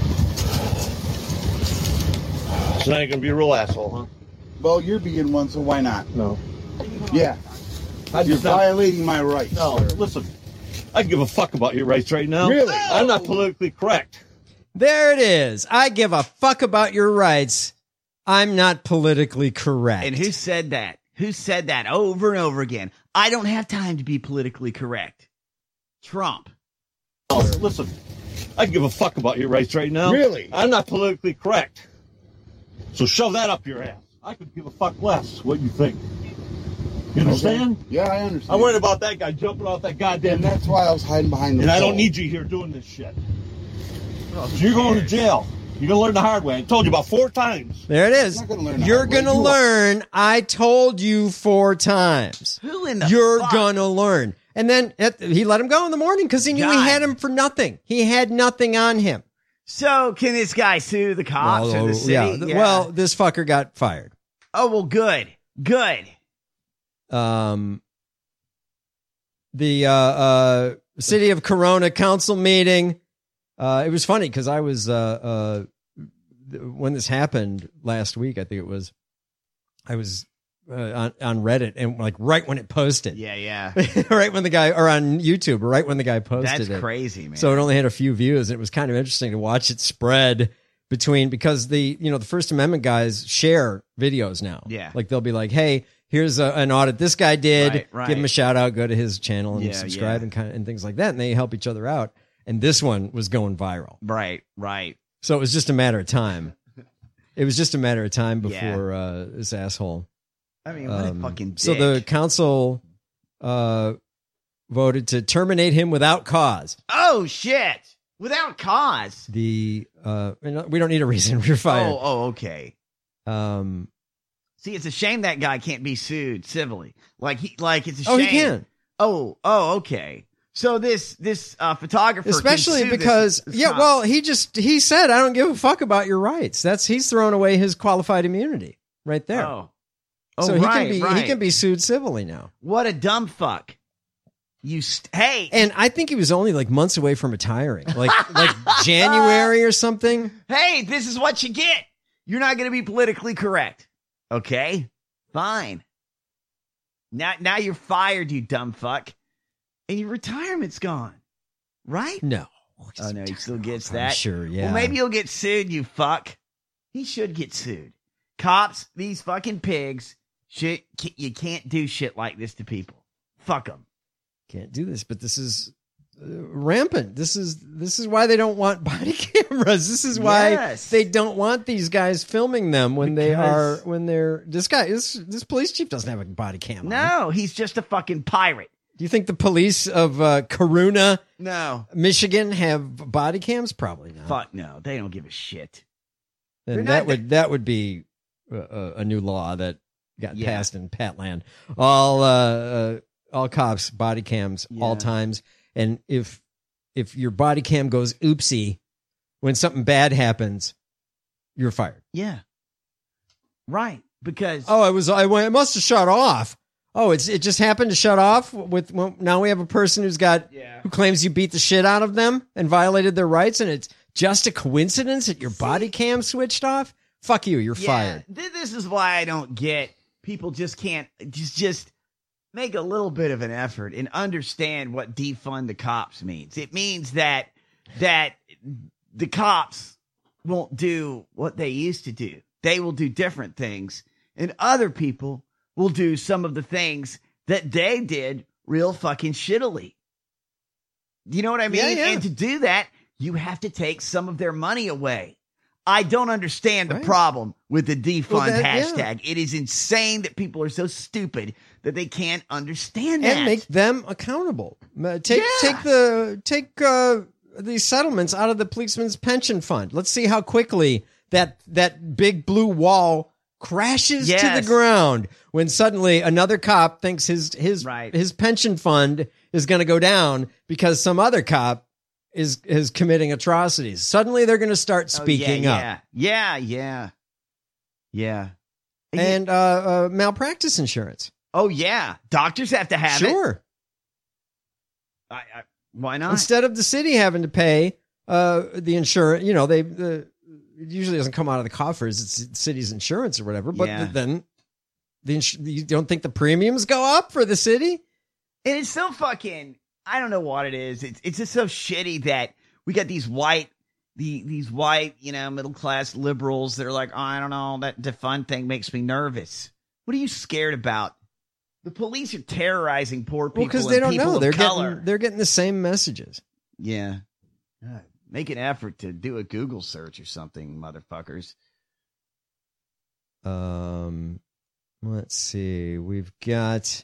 now you're going to be a real asshole, huh? Well, you're being one, so why not? No. Yeah. You're violating my rights. No, sir. listen. I give a fuck about your rights right now. Really? I'm not politically correct. There it is. I give a fuck about your rights. I'm not politically correct. And who said that? Who said that over and over again? I don't have time to be politically correct. Trump. No, listen. I give a fuck about your rights right now. Really? I'm not politically correct. So shove that up your ass. I could give a fuck less what you think. You understand? Okay. Yeah, I understand. I'm worried about that guy jumping off that goddamn And that's why I was hiding behind the And I pole. don't need you here doing this shit. So you're going to jail. You're going to learn the hard way. I told you about 4 times. There it is. I'm not gonna learn the You're hard way. going to You are. learn. I told you 4 times. Who in the You're fuck? going to learn. And then he let him go in the morning because he knew he God. had him for nothing. He had nothing on him. So can this guy sue the cops or the city? Yeah. Well, this fucker got fired. Oh, well, good. Good. The City of Corona council meeting. It was funny because I was when this happened last week. I think it was. I was on Reddit, and like right when it posted. Yeah. Right when the guy, or on YouTube, right when the guy posted it. That's crazy, man. So it only had a few views. And it was kind of interesting to watch it spread because the First Amendment guys share videos now. Yeah. Like they'll be like, hey, here's an audit this guy did. Right. Give him a shout out. Go to his channel and subscribe and things like that. And they help each other out. And this one was going viral. Right. So it was just a matter of time. It was just a matter of time before this asshole. I mean, what a fucking dick. So the council voted to terminate him without cause. Oh, shit. Without cause. We don't need a reason. You're fired. Oh, okay. See, it's a shame that guy can't be sued civilly. It's a shame. Oh, he can. Oh, okay. So this photographer, especially can sue because this he said, I don't give a fuck about your rights. He's thrown away his qualified immunity right there. So he can be sued civilly now. What a dumb fuck. Hey, and I think he was only like months away from retiring, like January or something. Hey, this is what you get. You're not going to be politically correct. Okay, fine. Now you're fired, you dumb fuck, and your retirement's gone. Right? No. Oh no, he still gets that. I'm sure. Yeah. Well, maybe he'll get sued. You fuck. He should get sued. Cops, these fucking pigs. Shit, you can't do shit like this to people. Fuck them. Can't do this, but this is rampant. This is why they don't want body cameras. This is why they don't want these guys filming them when they're this guy. This police chief doesn't have a body camera. No, he's just a fucking pirate. Do you think the police of Coruna, Michigan, have body cams? Probably not. Fuck no, they don't give a shit. And that would be a new law that got passed in Patland. All cops, body cams, all times. And if your body cam goes oopsie when something bad happens, you're fired. Yeah. Right. Because it must have shut off. Oh, it just happened to shut off now we have a person who claims you beat the shit out of them and violated their rights, and it's just a coincidence that your body cam switched off. Fuck you, you're fired. This is why I don't get people just can't just make a little bit of an effort and understand what defund the cops means. It means that the cops won't do what they used to do. They will do different things, and other people will do some of the things that they did real fucking shittily. You know what I mean? Yeah. And to do that, you have to take some of their money away. I don't understand the problem with the defund hashtag. It is insane that people are so stupid that they can't understand that. And make them accountable. Take these settlements out of the policeman's pension fund. Let's see how quickly that big blue wall crashes to the ground when suddenly another cop thinks his pension fund is going to go down because some other cop is committing atrocities. Suddenly they're going to start speaking up. Yeah. And malpractice insurance. Oh yeah, doctors have to have it. Sure. Why not? Instead of the city having to pay the insurance, it usually doesn't come out of the coffers. It's the city's insurance or whatever. But then you don't think the premiums go up for the city? And it's so fucking, I don't know what it is. It's just so shitty that we got these white, middle class liberals that are like, I don't know, that defund thing makes me nervous. What are you scared about? The police are terrorizing poor people because they don't know. They're getting the same messages. Yeah. Make an effort to do a Google search or something, motherfuckers. Let's see. We've got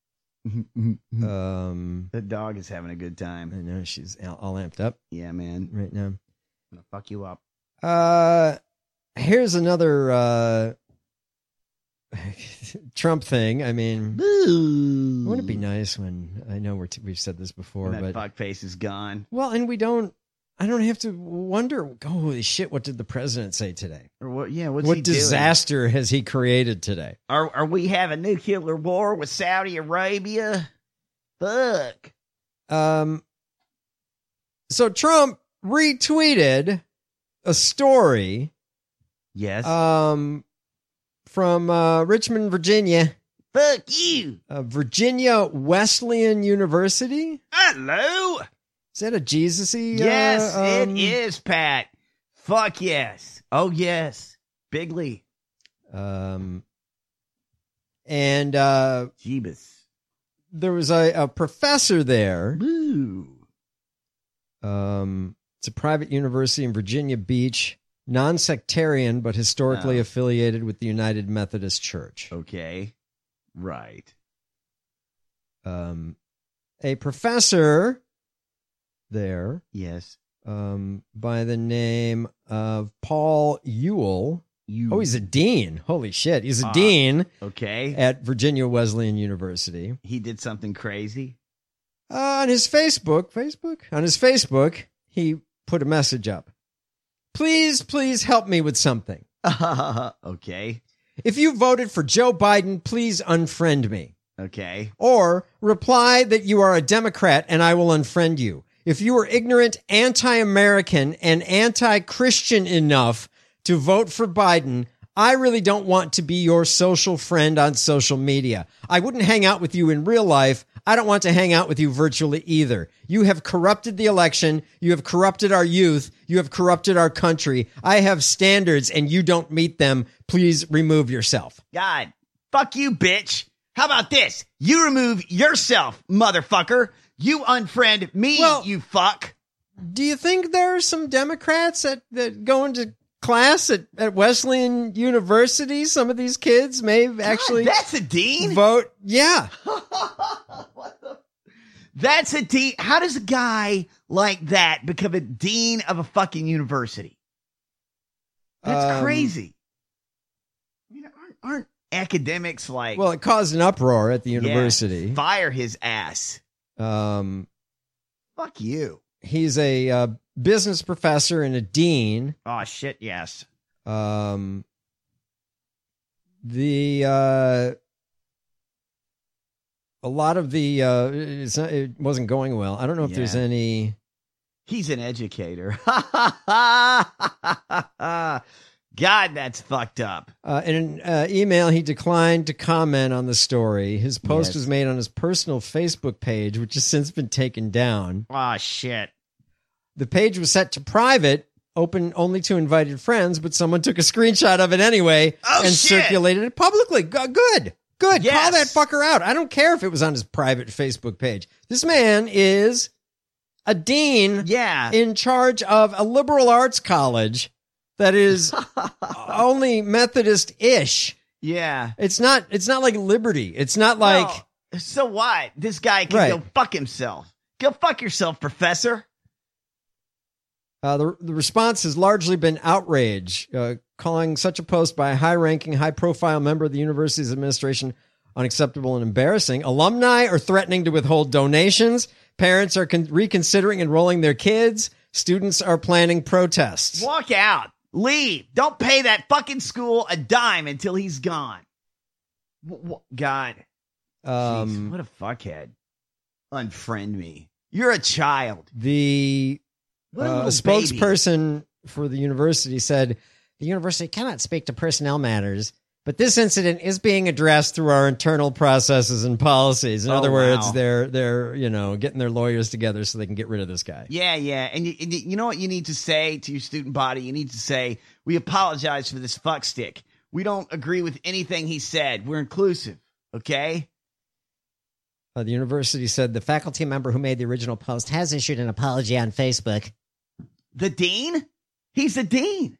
the dog is having a good time. I know, she's all amped up. Yeah, man. Right now. I'm gonna fuck you up. Here's another Trump thing. I mean, wouldn't it be nice when, I know we've said this before, when that but fuckface is gone. Well, and I don't have to wonder, holy shit, what did the president say today? Or what? Yeah, what's what he disaster doing? Has he created today? Are we having nuclear war with Saudi Arabia? Fuck. So Trump retweeted a story. Yes. from Richmond, Virginia. Fuck you. Virginia Wesleyan University. Hello. Is that a Jesus-y? Yes, it is, Pat. Fuck yes. Oh, yes. Bigly. And Jeebus. There was a professor there. Ooh. It's a private university in Virginia Beach, non-sectarian, but historically affiliated with the United Methodist Church. Okay. Right. A professor there. Yes. By the name of Paul Ewell. Oh, he's a dean. Holy shit. He's a dean. Okay. At Virginia Wesleyan University. He did something crazy? On his Facebook, he put a message up. Please help me with something. Okay. If you voted for Joe Biden, please unfriend me. Okay. Or reply that you are a Democrat and I will unfriend you. If you are ignorant, anti-American, and anti-Christian enough to vote for Biden, I really don't want to be your social friend on social media. I wouldn't hang out with you in real life. I don't want to hang out with you virtually either. You have corrupted the election. You have corrupted our youth. You have corrupted our country. I have standards and you don't meet them. Please remove yourself. God, fuck you, bitch. How about this? You remove yourself, motherfucker. You unfriend me, you fuck. Do you think there are some Democrats that go into class at Wesleyan University? Some of these kids may have actually... That's a dean? Vote. Yeah. That's a dean. How does a guy like that become a dean of a fucking university? That's crazy. I mean, aren't academics like... Well, it caused an uproar at the university. Yeah, fire his ass. Fuck you. He's a business professor and a dean. Oh, shit, yes. A lot of the it wasn't going well. I don't know if there's any. He's an educator. God, that's fucked up. In an email, he declined to comment on the story. His post was made on his personal Facebook page, which has since been taken down. Oh, shit. The page was set to private, open only to invited friends, but someone took a screenshot of it anyway and circulated it publicly. Good. Yes. Call that fucker out. I don't care if it was on his private Facebook page. This man is a dean in charge of a liberal arts college that is only Methodist-ish. Yeah. It's not like Liberty. It's not like... No. So what? This guy can go fuck himself. Go fuck yourself, professor. The response has largely been outrage, calling such a post by a high-ranking, high-profile member of the university's administration unacceptable and embarrassing. Alumni are threatening to withhold donations. Parents are reconsidering enrolling their kids. Students are planning protests. Walk out. Leave. Don't pay that fucking school a dime until he's gone. God. Jeez, what a fuckhead. Unfriend me. You're a child. The spokesperson for the university said, the university cannot speak to personnel matters, but this incident is being addressed through our internal processes and policies. In other words, they're getting their lawyers together so they can get rid of this guy. Yeah. And you know what you need to say to your student body? You need to say, we apologize for this fuckstick. We don't agree with anything he said. We're inclusive. Okay? The university said the faculty member who made the original post has issued an apology on Facebook. The dean? He's the dean.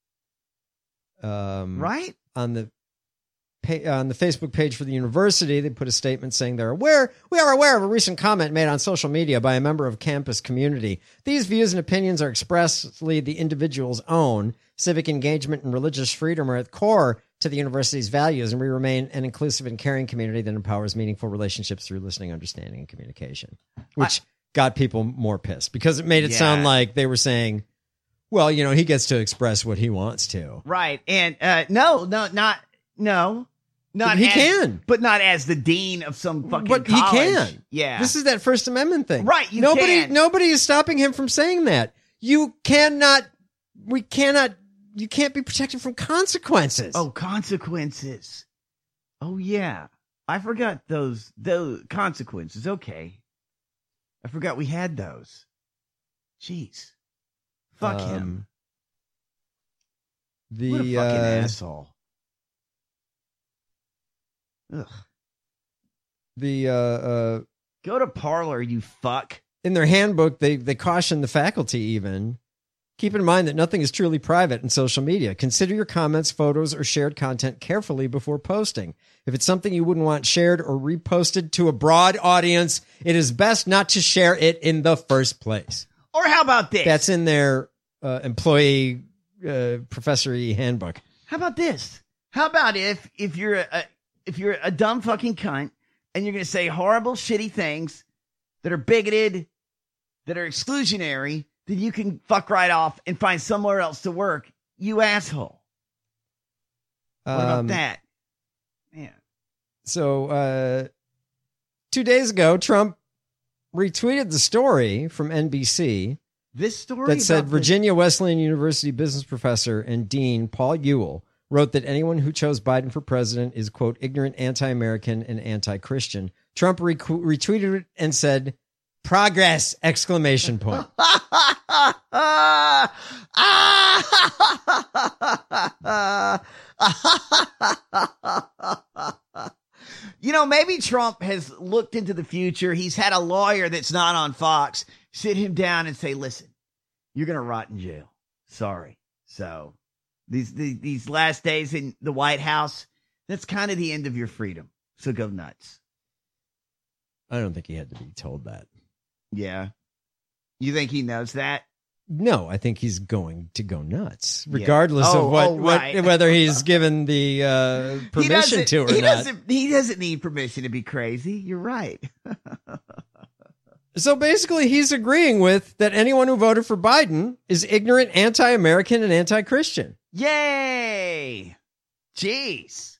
Right? On the Facebook page for the university, they put a statement saying we are aware of a recent comment made on social media by a member of campus community. These views and opinions are expressly the individual's own. Civic engagement and religious freedom are at the core to the university's values, and we remain an inclusive and caring community that empowers meaningful relationships through listening, understanding, and communication. Which got people more pissed because it made it sound like they were saying, well, he gets to express what he wants to. Right. And not he can, but not as the dean of some fucking college. He can. Yeah. This is that First Amendment thing. Right. Nobody is stopping him from saying that. We cannot you can't be protected from consequences. Oh, consequences. Oh, yeah. I forgot those consequences. Okay. I forgot we had those. Jeez. Fuck him. What a fucking asshole. Ugh. Go to Parler, you fuck. In their handbook, they caution the faculty even. Keep in mind that nothing is truly private in social media. Consider your comments, photos, or shared content carefully before posting. If it's something you wouldn't want shared or reposted to a broad audience, it is best not to share it in the first place. Or how about this? That's in their employee professory handbook. How about this? How about if you're a dumb fucking cunt and you're going to say horrible, shitty things that are bigoted, that are exclusionary, then you can fuck right off and find somewhere else to work, you asshole. What about that? Man. So 2 days ago, Trump retweeted the story from NBC. This story that said Virginia Wesleyan University business professor and dean Paul Ewell wrote that anyone who chose Biden for president is, quote, ignorant, anti-American, and anti-Christian. Trump retweeted it and said, progress, exclamation point. You know, maybe Trump has looked into the future. He's had a lawyer that's not on Fox sit him down and say, listen, you're going to rot in jail. Sorry. So these last days in the White House, that's kind of the end of your freedom. So go nuts. I don't think he had to be told that. Yeah. You think he knows that? No, I think he's going to go nuts, regardless of whether he's given the permission to or not. He doesn't need permission to be crazy. You're right. So basically, he's agreeing with that anyone who voted for Biden is ignorant, anti-American, and anti-Christian. Yay! Jeez.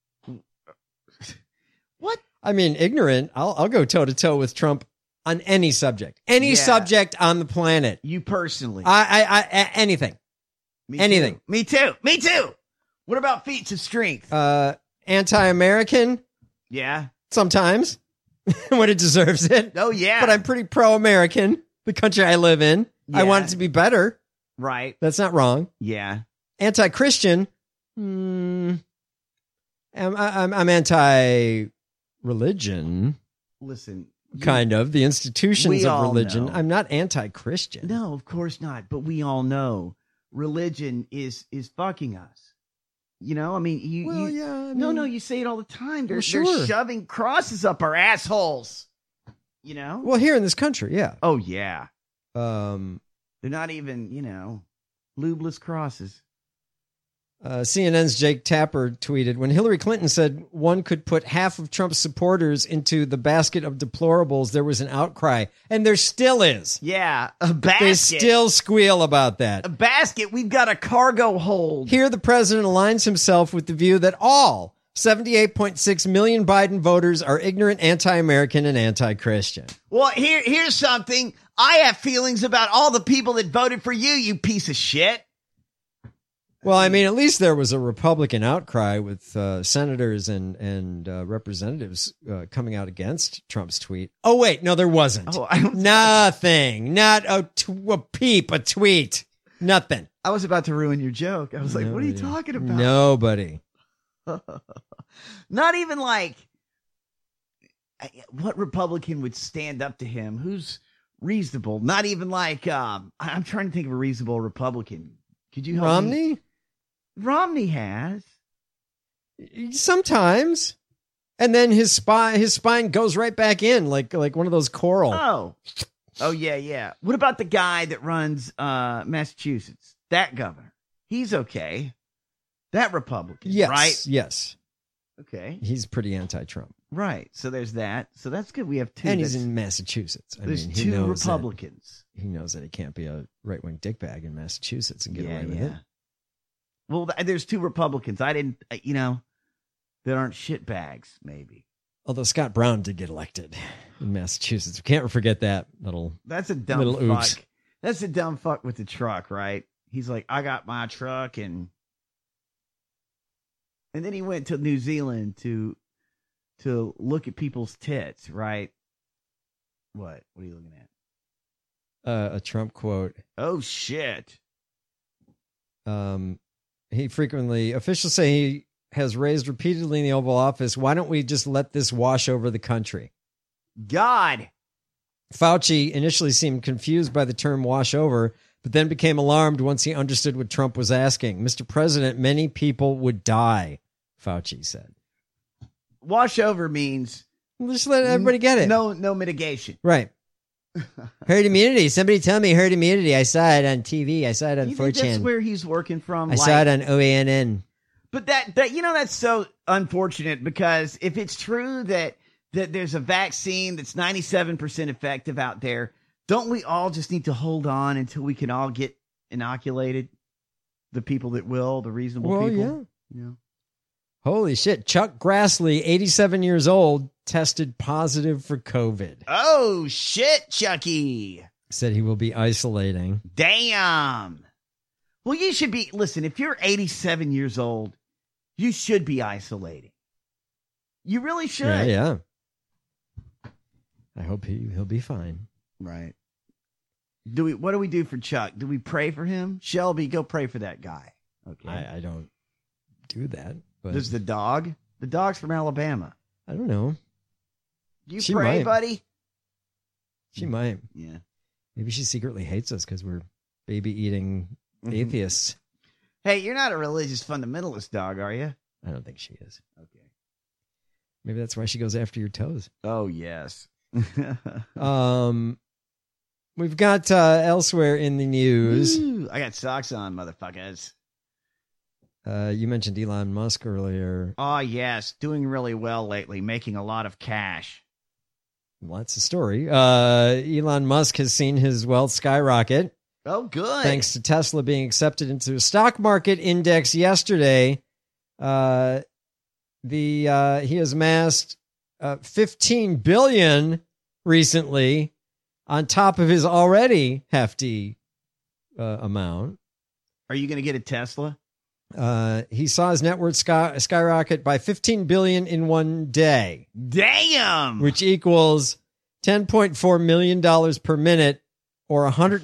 What? I mean, ignorant. I'll go toe to toe with Trump on any subject, subject on the planet. You personally, anything, anything. Too. Me too. Me too. What about feats of strength? Anti-American. Yeah. Sometimes when it deserves it. Oh yeah. But I'm pretty pro-American. The country I live in. Yeah. I want it to be better. Right. That's not wrong. Yeah. Anti-Christian. I'm anti-religion. Listen. Kind of the institutions of religion. Know. I'm not anti-Christian. No, of course not. But we all know religion is fucking us. You know, I mean, no, you say it all the time. They're shoving crosses up our assholes. You know? Well, here in this country, yeah. Oh, yeah. They're not even, lubeless crosses. CNN's Jake Tapper tweeted, when Hillary Clinton said one could put half of Trump's supporters into the basket of deplorables, there was an outcry. And there still is. Yeah, a basket. They still squeal about that. A basket? We've got a cargo hold. Here, the president aligns himself with the view that all 78.6 million Biden voters are ignorant, anti-American, and anti-Christian. Well, here's something. I have feelings about all the people that voted for you, you piece of shit. Well, I mean, at least there was a Republican outcry with senators and representatives coming out against Trump's tweet. Oh, wait, no, there wasn't. Oh, nothing. Not a peep, a tweet. Nothing. I was about to ruin your joke. I was like, what are you talking about? Nobody. Not even like, what Republican would stand up to him? Who's reasonable? Not even like, I'm trying to think of a reasonable Republican. Could you help Romney? me? Romney has. Sometimes. And then his spine goes right back in like one of those coral. Oh yeah. What about the guy that runs Massachusetts? That governor. He's okay. That Republican, yes, right? Yes. Okay. He's pretty anti-Trump. Right. So there's that. So that's good. We have two. And he's in Massachusetts. There's two Republicans. He knows that he can't be a right-wing dickbag in Massachusetts and get away with it. Well, there's two Republicans. I didn't, that aren't shitbags, maybe. Although Scott Brown did get elected in Massachusetts. We can't forget that That's a dumb fuck. oops. That's a dumb fuck with the truck, right? He's like, I got my truck, and then he went to New Zealand to look at people's tits, right? What are you looking at? A Trump quote. Oh shit. Officials say he has raised repeatedly in the Oval Office, why don't we just let this wash over the country? God. Fauci initially seemed confused by the term wash over, but then became alarmed once he understood what Trump was asking. Mr. President, many people would die, Fauci said. Wash over means... Just let everybody get it. No mitigation. Right. Herd immunity. Somebody tell me herd immunity. I saw it on TV. I saw it on 4chan. Think that's where he's working from? I saw it on OANN. But that that's so unfortunate, because if it's true that there's a vaccine that's 97% effective out there, don't we all just need to hold on until we can all get inoculated? The people that will, the reasonable people. Yeah. Holy shit. Chuck Grassley, 87 years old, tested positive for COVID. Oh, shit, Chucky. Said he will be isolating. Damn. Well, you should be, listen, if you're 87 years old, you should be isolating. You really should. Yeah. I hope he'll be fine. Right. What do we do for Chuck? Do we pray for him? Shelby, go pray for that guy. Okay. I don't do that. But does the dog? The dog's from Alabama. I don't know. You pray, buddy? She might. Yeah. Maybe she secretly hates us because we're baby-eating atheists. Hey, you're not a religious fundamentalist dog, are you? I don't think she is. Okay. Maybe that's why she goes after your toes. Oh, yes. We've got elsewhere in the news. Ooh, I got socks on, motherfuckers. You mentioned Elon Musk earlier. Oh, yes. Doing really well lately, making a lot of cash. Well, that's the story. Elon Musk has seen his wealth skyrocket. Oh, good. Thanks to Tesla being accepted into a stock market index yesterday. He has amassed $15 billion recently on top of his already hefty amount. Are you going to get a Tesla? He saw his net worth skyrocket by $15 billion in one day. Damn! Which equals $10.4 million per minute, or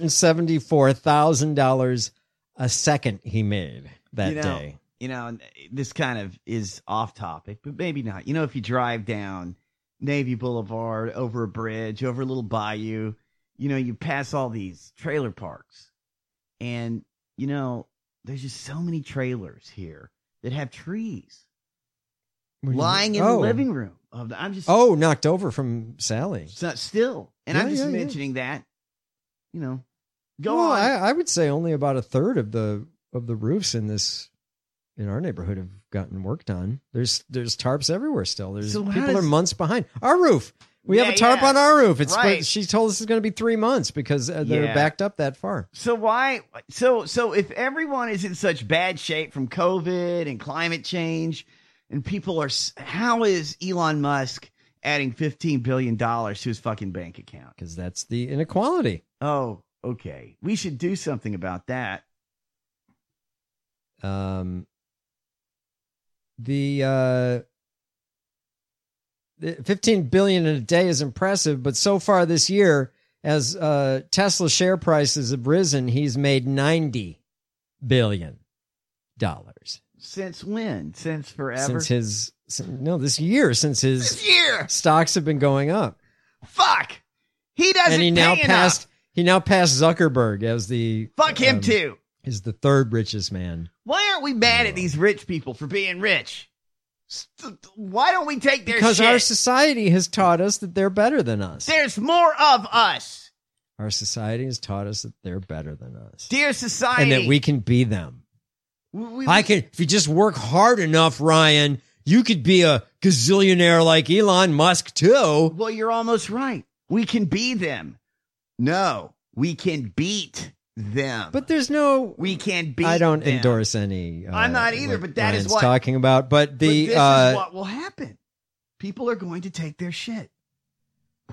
$174,000 a second he made that day. You know, this kind of is off topic, but maybe not. You know, if you drive down Navy Boulevard, over a bridge, over a little bayou, you know, you pass all these trailer parks. And, you know, there's just so many trailers here that have trees lying in the living room. Knocked over from Sally. Still. And I'm just mentioning that, you know, go on. I would say only about a third of the roofs in our neighborhood have gotten work done. There's tarps everywhere still. People are months behind. Our roof. We have a tarp on our roof. It's right. She told us it's going to be 3 months because they're backed up that far. So why? So if everyone is in such bad shape from COVID and climate change, and people are, how is Elon Musk adding $15 billion to his fucking bank account? Because that's the inequality. Oh, okay. We should do something about that. The $15 billion in a day is impressive, but so far this year, as Tesla share prices have risen, he's made $90 billion. Since when? Since forever? This year. Since his stocks have been going up. Fuck. He doesn't. And he now passed Zuckerberg as the fuck him too. Is the third richest man. Why aren't we mad at these rich people for being rich? Why don't we take their shit? Because our society has taught us that they're better than us. There's more of us. Our society has taught us that they're better than us. Dear society. And that we can be them. If you just work hard enough, Ryan, you could be a gazillionaire like Elon Musk too. Well, you're almost right. We can be them. No, we can beat them. But we can beat I don't them. Endorse any. I'm not either, but that Ryan's is what talking about. But this is what will happen. People are going to take their shit.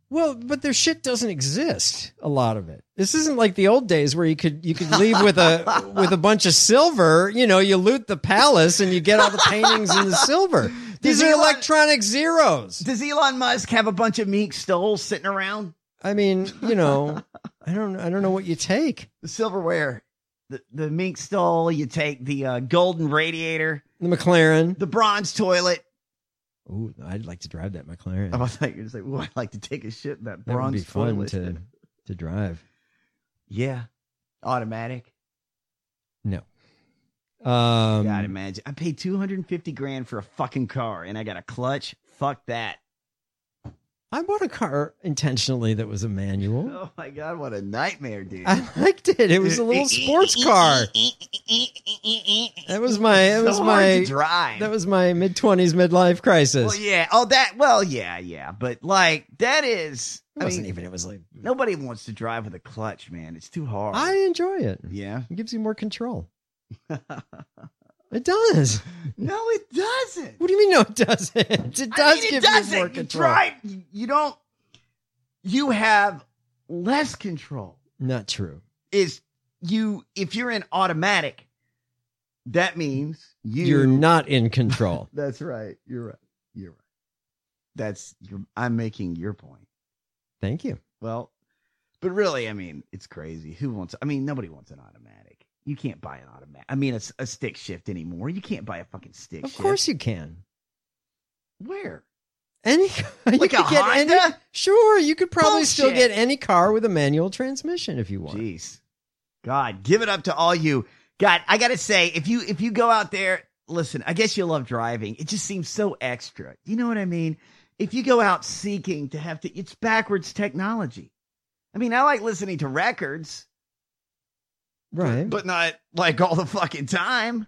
Well, but their shit doesn't exist. A lot of it. This isn't like the old days where you could leave with a bunch of silver. You know, you loot the palace and you get all the paintings in the silver. These are electronic zeros. Does Elon Musk have a bunch of Meek stoles sitting around? I mean, you know, I don't know what you take. The silverware, the mink stole. You take the golden radiator, the McLaren, the bronze toilet. Ooh, I'd like to drive that McLaren. I thought you were going to say, "Ooh, I'd like to take a shit in that That bronze would be fun toilet." to drive. Yeah, automatic. No. God, imagine I paid $250,000 for a fucking car, and I got a clutch. Fuck that. I bought a car intentionally that was a manual. Oh my God, what a nightmare, dude. I liked it. It was a little sports car. That was my drive. That was my mid-20s midlife crisis. Well, yeah. Yeah. But like that is It wasn't even. It was like nobody wants to drive with a clutch, man. It's too hard. I enjoy it. Yeah. It gives you more control. It does. No, it doesn't. What do you mean? No, it doesn't. It does give you more control. You have less control. Not true. If you're in automatic, that means you're not in control. That's right. You're right. I'm making your point. Thank you. Well, but really, I mean, it's crazy. Nobody wants an automatic. You can't buy an automatic. I mean, a stick shift anymore. You can't buy a fucking stick shift. Of course you can. Where? Like a Honda? Sure, you could probably Bullshit. still get any car with a manual transmission if you want. Jeez. God, give it up to all you. God, I got to say, if you go out there, listen, I guess you love driving. It just seems so extra. You know what I mean? If you go out seeking to have to, it's backwards technology. I mean, I like listening to records. Right. But not like all the fucking time.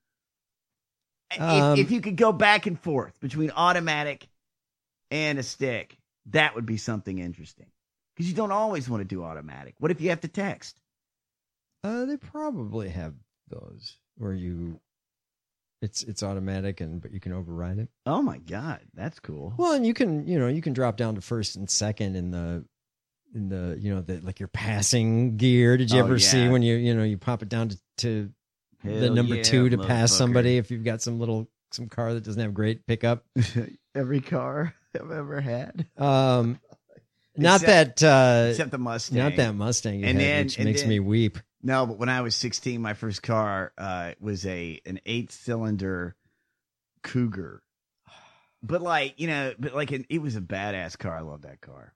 If you could go back and forth between automatic and a stick, that would be something interesting. Because you don't always want to do automatic. What if you have to text? They probably have those where it's automatic but you can override it. Oh my God, that's cool. Well, and you can drop down to first and second in the like your passing gear. Did you ever see when you pop it down to the number 2 to pass somebody if you've got some car that doesn't have great pickup? Every car I've ever had. Except the Mustang. Not that Mustang, which makes me weep. No, but when I was 16, my first car was an 8-cylinder Cougar. But it was a badass car. I love that car.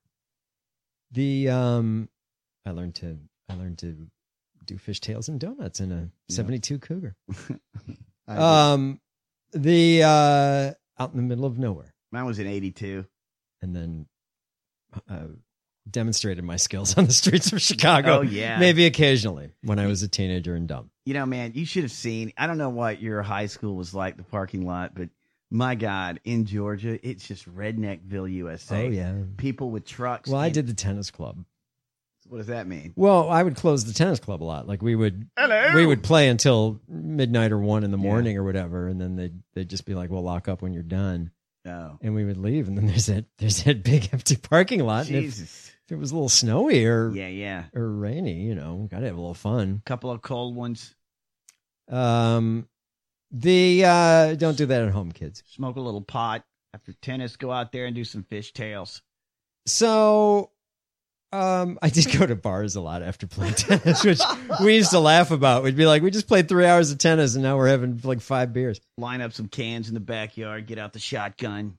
I learned to do fishtails and donuts in a 72 Cougar. Out in the middle of nowhere. Mine was an 82. And then demonstrated my skills on the streets of Chicago. Oh, yeah. Maybe occasionally when I was a teenager and dumb. You know, man, you should have seen, I don't know what your high school was like, the parking lot, but my God, in Georgia, it's just Redneckville, USA. Oh, yeah. People with trucks. Well, I did the tennis club. What does that mean? Well, I would close the tennis club a lot. Like we would play until midnight or 1 in the morning or whatever, and then they'd just be like, "Well, lock up when you're done." Oh. And we would leave, and then there's that big empty parking lot. Jesus. And if it was a little snowy or rainy, gotta have a little fun. Couple of cold ones. Don't do that at home, kids. Smoke a little pot after tennis. Go out there and do some fishtails. So, I did go to bars a lot after playing tennis, which we used to laugh about. We'd be like, we just played 3 hours of tennis and now we're having like 5 beers. Line up some cans in the backyard, get out the shotgun.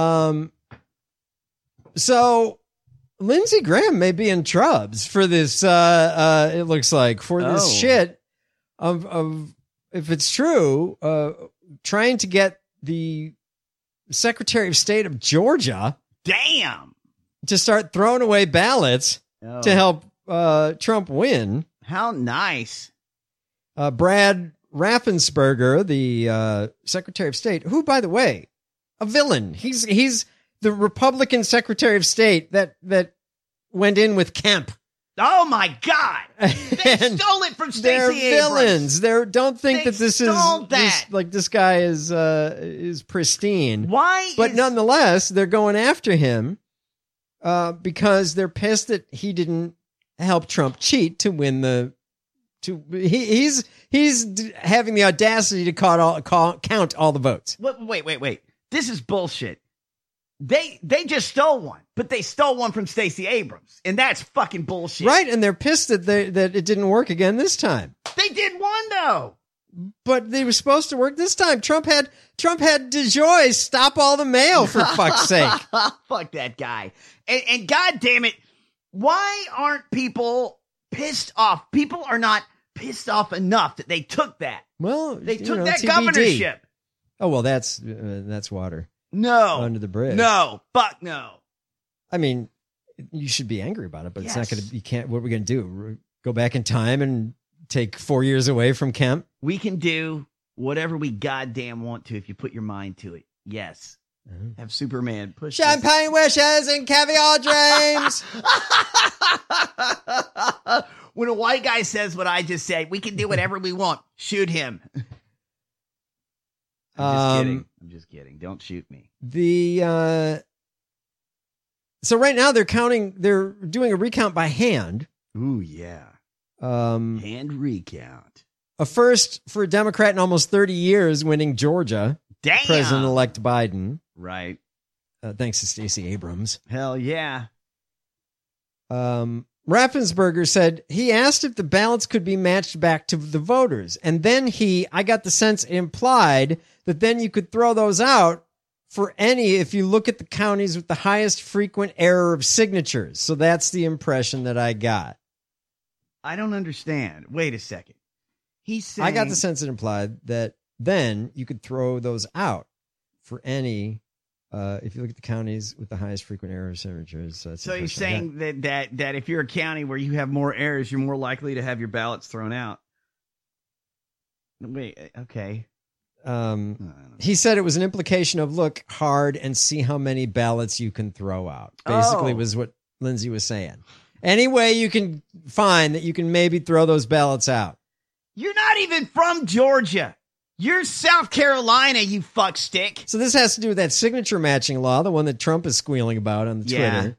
So Lindsey Graham may be in trubs for this, it looks like, for this shit of if it's true, trying to get the Secretary of State of Georgia to start throwing away ballots to help Trump win. How nice. Brad Raffensperger, the Secretary of State, who, by the way, a villain. He's the Republican Secretary of State that went in with Kemp. Oh my God! They stole it from Stacey Abrams. Villains. Don't think that this guy is pristine. Why? But nonetheless, they're going after him because they're pissed that he didn't help Trump cheat to win the. He's having the audacity to count all the votes. Wait. This is bullshit. They just stole one, but they stole one from Stacey Abrams, and that's fucking bullshit. Right, and they're pissed that it didn't work again this time. They did one though. But they were supposed to work this time. Trump had DeJoy stop all the mail, for fuck's sake. Fuck that guy. And God damn it, why aren't people pissed off? People are not pissed off enough that they took that. Well, they took that TBD. governorship. Oh, well, that's water. No. Under the bridge. No. Fuck no. I mean, you should be angry about it, but Yes. it's not going to, you can't, what are we going to do? Go back in time and take 4 years away from Kemp? We can do whatever we goddamn want to if you put your mind to it. Yes. Have Superman push Champagne wishes and caviar dreams. When a white guy says what I just said, we can do whatever we want. Shoot him. I'm just kidding. Don't shoot me. So right now they're doing a recount by hand. Ooh, yeah. Hand recount. A first for a Democrat in almost 30 years winning Georgia. Damn. President-elect Biden. Right. Thanks to Stacey Abrams. Hell yeah. Raffensperger said he asked if the ballots could be matched back to the voters. And then I got the sense it implied that then you could throw those out for if you look at the counties with the highest frequent error of signatures. So that's the impression that I got. I don't understand. Wait a second. He's saying... I got the sense it implied that then you could throw those out for any... if you look at the counties with the highest frequent error of signatures. So you're saying that if you're a county where you have more errors, you're more likely to have your ballots thrown out. Wait, okay. He said it was an implication of look hard and see how many ballots you can throw out. Basically was what Lindsay was saying. Any way you can find that you can maybe throw those ballots out. You're not even from Georgia. You're South Carolina, you fuckstick. So this has to do with that signature matching law, the one that Trump is squealing about on Twitter.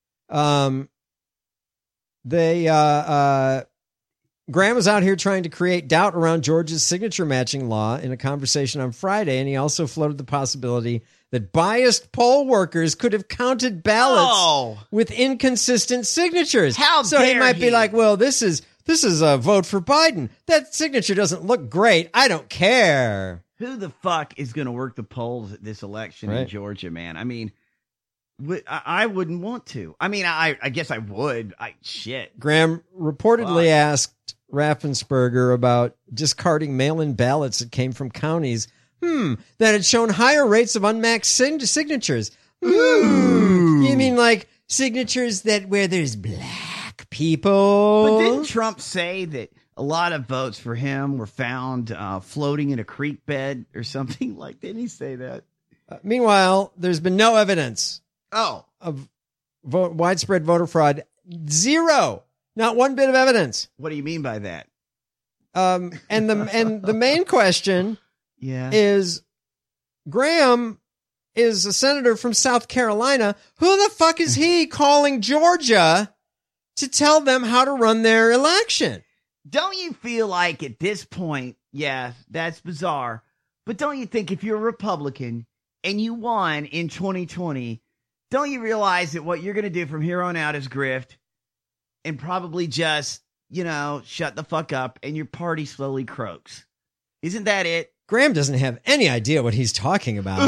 Graham was out here trying to create doubt around Georgia's signature matching law in a conversation on Friday, and he also floated the possibility that biased poll workers could have counted ballots with inconsistent signatures. So he might be like, well, this is a vote for Biden. That signature doesn't look great. I don't care. Who the fuck is going to work the polls at this election in Georgia, man? I mean, I wouldn't want to. I mean, I guess I would. Graham reportedly asked Raffensperger about discarding mail-in ballots that came from counties that had shown higher rates of unmatched signatures. You mean like signatures where there's black people? But didn't Trump say that a lot of votes for him were found floating in a creek bed or something? Like, didn't he say that? Meanwhile, there's been no evidence of widespread voter fraud. Zero. Not one bit of evidence. What do you mean by that? And the main question is Graham is a senator from South Carolina. Who the fuck is he calling Georgia to tell them how to run their election? Don't you feel like at this point, that's bizarre, but don't you think if you're a Republican and you won in 2020, don't you realize that what you're going to do from here on out is grift and probably just, shut the fuck up and your party slowly croaks? Isn't that it? Graham doesn't have any idea what he's talking about.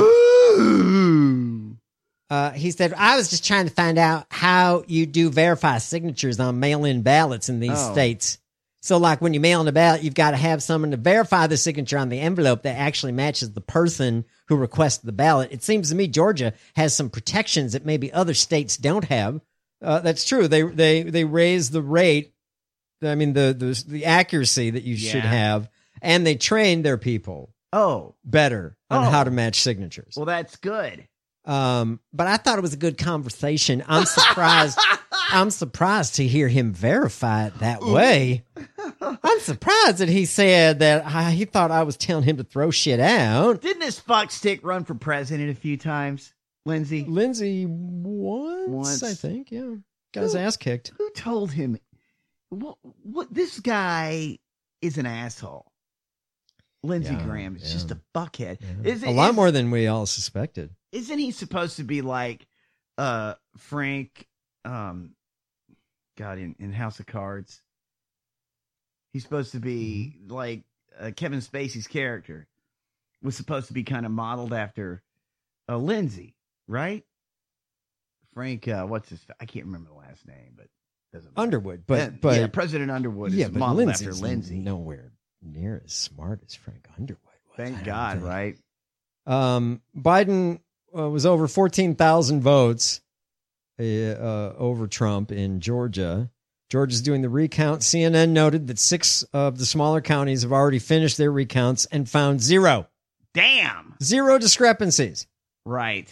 He said, I was just trying to find out how you do verify signatures on mail-in ballots in these states. So like when you mail in a ballot, you've got to have someone to verify the signature on the envelope that actually matches the person who requested the ballot. It seems to me Georgia has some protections that maybe other states don't have. That's true. They raise the rate. I mean, the accuracy that you should have, and they train their people better on how to match signatures. Well, that's good. But I thought it was a good conversation. I'm surprised. I'm surprised to hear him verify it that way. I'm surprised that he said that he thought I was telling him to throw shit out. Didn't this fuckstick run for president a few times? Lindsey? Lindsey once, I think. Yeah. Got his ass kicked. Who told him? What? This guy is an asshole. Lindsey Graham is just a buckhead. Yeah. A lot more than we all suspected. Isn't he supposed to be like Frank, in House of Cards? He's supposed to be like Kevin Spacey's character was supposed to be kind of modeled after Lindsey, right? Frank, I can't remember the last name, but doesn't matter. Underwood, but President Underwood is modeled after Lindsey. Nowhere near as smart as Frank Underwood was. Thank God, right? Biden was over 14,000 votes over Trump in Georgia. Georgia's doing the recount. CNN noted that 6 of the smaller counties have already finished their recounts and found 0. Damn. 0 discrepancies. Right.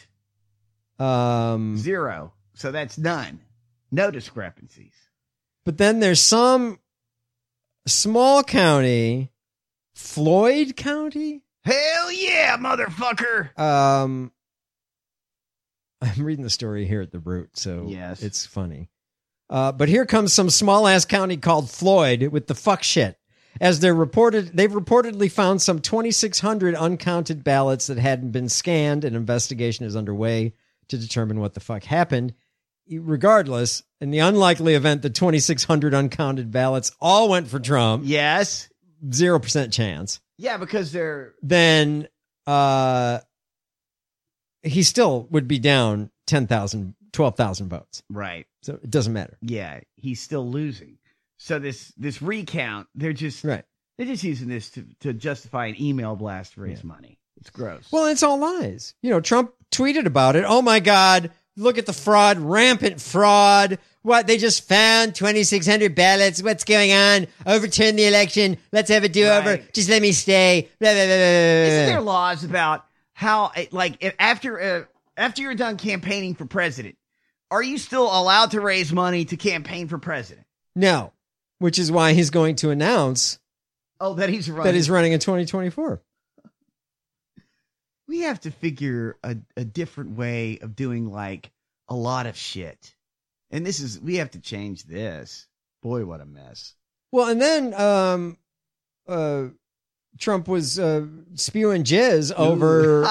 0. So that's none. No discrepancies. But then there's some small county, Floyd County. Hell yeah, motherfucker. I'm reading the story here at the Root, so yes. It's funny. But here comes some small ass county called Floyd with the fuck shit. As they've reportedly found some 2,600 uncounted ballots that hadn't been scanned. An investigation is underway to determine what the fuck happened. Regardless, in the unlikely event that 2,600 uncounted ballots all went for Trump. Yes. 0% chance. Yeah, because they're... Then he still would be down 10,000, 12,000 votes. Right. So it doesn't matter. Yeah, he's still losing. So this recount, they're just using this to justify an email blast to raise money. It's gross. Well, it's all lies. Trump tweeted about it. Oh my God, look at the fraud, rampant fraud. What? They just found 2,600 ballots. What's going on? Overturn the election. Let's have a do-over. Right. Just let me stay. Blah, blah, blah, blah, blah. Isn't there laws about how, after you're done campaigning for president, are you still allowed to raise money to campaign for president? No, which is why he's going to announce that he's running in 2024. We have to figure a different way of doing like a lot of shit. And we have to change this. Boy, what a mess. Well, and then Trump was spewing jizz over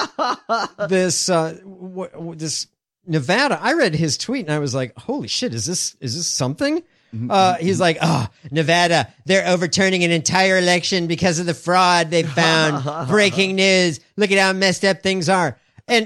this Nevada. I read his tweet and I was like, holy shit, is this something? He's like, Nevada, they're overturning an entire election because of the fraud they found. Breaking news. Look at how messed up things are. And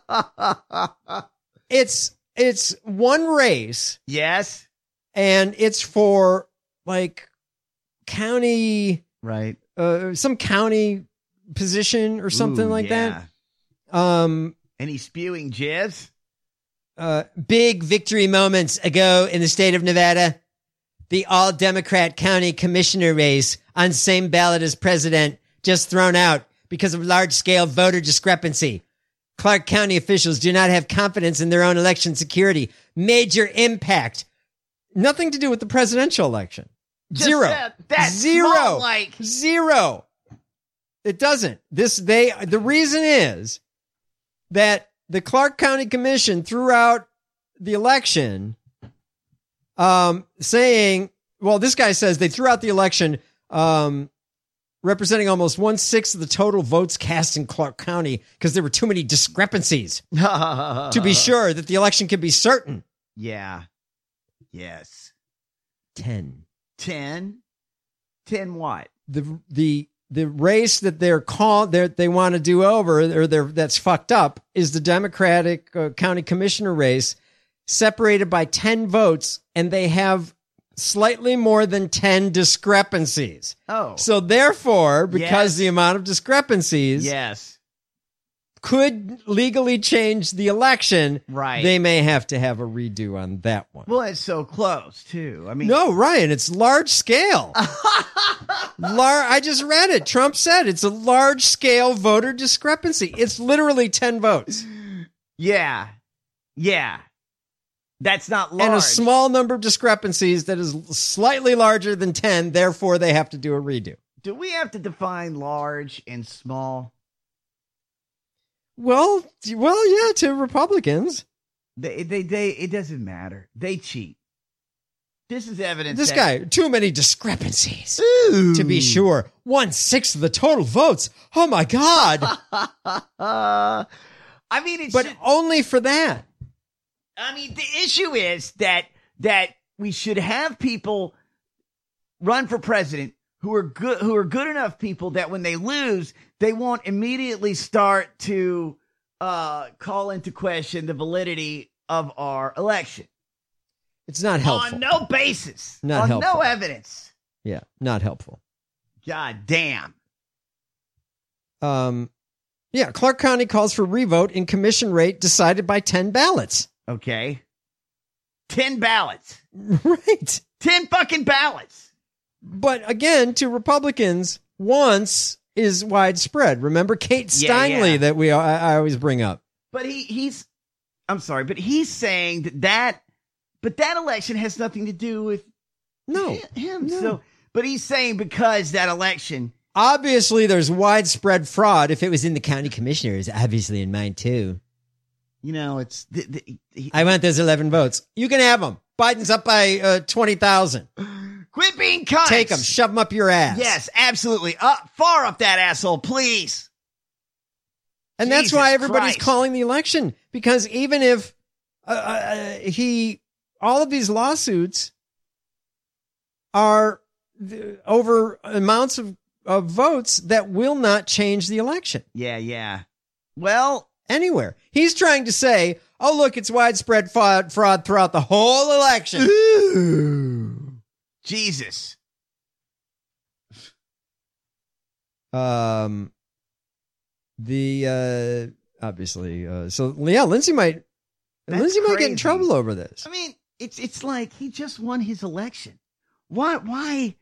it's one race. Yes. And it's for like county, right? Some county position or something that. And he's spewing jizz. Big victory moments ago in the state of Nevada. The all-Democrat county commissioner race on same ballot as president just thrown out because of large-scale voter discrepancy. Clark County officials do not have confidence in their own election security. Major impact. Nothing to do with the presidential election. Just Zero. Zero. Small, Zero. It doesn't. The reason is that the Clark County Commission threw out the election saying, well, this guy says they threw out the election representing almost 1/6 of the total votes cast in Clark County because there were too many discrepancies to be sure that the election could be certain. Yeah. Yes. 10 what? The race that they want to do over, or that's fucked up, is the Democratic county commissioner race, separated by 10 votes, and they have slightly more than 10 discrepancies. Oh. So therefore, because the amount of discrepancies could legally change the election, right, they may have to have a redo on that one. Well, it's so close, too. I mean, no, Ryan, it's large scale. I just read it. Trump said it's a large scale voter discrepancy. It's literally 10 votes. Yeah. That's not large. And a small number of discrepancies that is slightly larger than 10. Therefore, they have to do a redo. Do we have to define large and small? Well, yeah, to Republicans. They it doesn't matter. They cheat. This is evidence. This guy, too many discrepancies. To be sure. 1/6 of the total votes. Oh my God. I mean, but only for that. I mean, the issue is that we should have people run for president who are good enough people that when they lose, they won't immediately start to call into question the validity of our election. It's not helpful. On no basis. Not on helpful. no evidence. Yeah, not helpful. God damn. Yeah, Clark County calls for revote in commission rate decided by 10 ballots. Okay. 10 ballots. Right. 10 fucking ballots. But again, to Republicans, once is widespread. Remember Kate Steinle that I always bring up. But he's saying that election has nothing to do with him. No. So, but he's saying because that election. Obviously, there's widespread fraud. If it was in the county commissioners, obviously in mine too. You know, it's. I want those 11 votes. You can have them. Biden's up by 20,000. Quit being cunts. Take them. Shove them up your ass. Yes, absolutely. Far up that asshole, please. And that's why everybody's calling the election. Because even if all of these lawsuits are over amounts of votes that will not change the election. Yeah. Well, anywhere. He's trying to say, oh, look, it's widespread fraud throughout the whole election. Ooh. Jesus. Lindsey might get in trouble over this. I mean, it's like he just won his election. Why?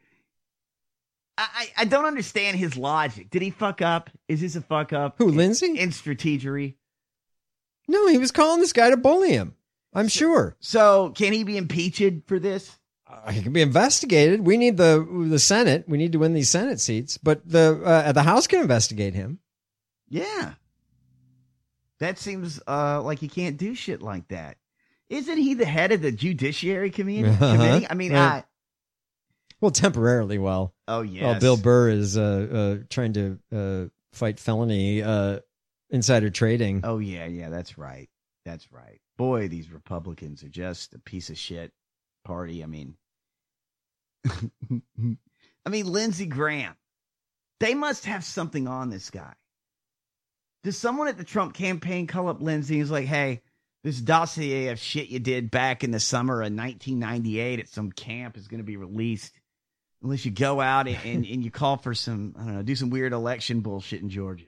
I don't understand his logic. Did he fuck up? Is this a fuck up? Who, Lindsey? In strategery? No, he was calling this guy to bully him. I'm sure. So can he be impeached for this? He can be investigated. We need the Senate. We need to win these Senate seats, but the House can investigate him. Yeah. That seems like he can't do shit like that. Isn't he the head of the Judiciary Committee? I mean, well, temporarily. Well, oh yes. Well, Bill Burr is trying to fight felony insider trading. Oh yeah, that's right. Boy, these Republicans are just a piece of shit party. I mean, Lindsey Graham. They must have something on this guy. Does someone at the Trump campaign call up Lindsey and is like, hey, this dossier of shit you did back in the summer of 1998 at some camp is going to be released unless you go out and you call for some, I don't know, do some weird election bullshit in Georgia.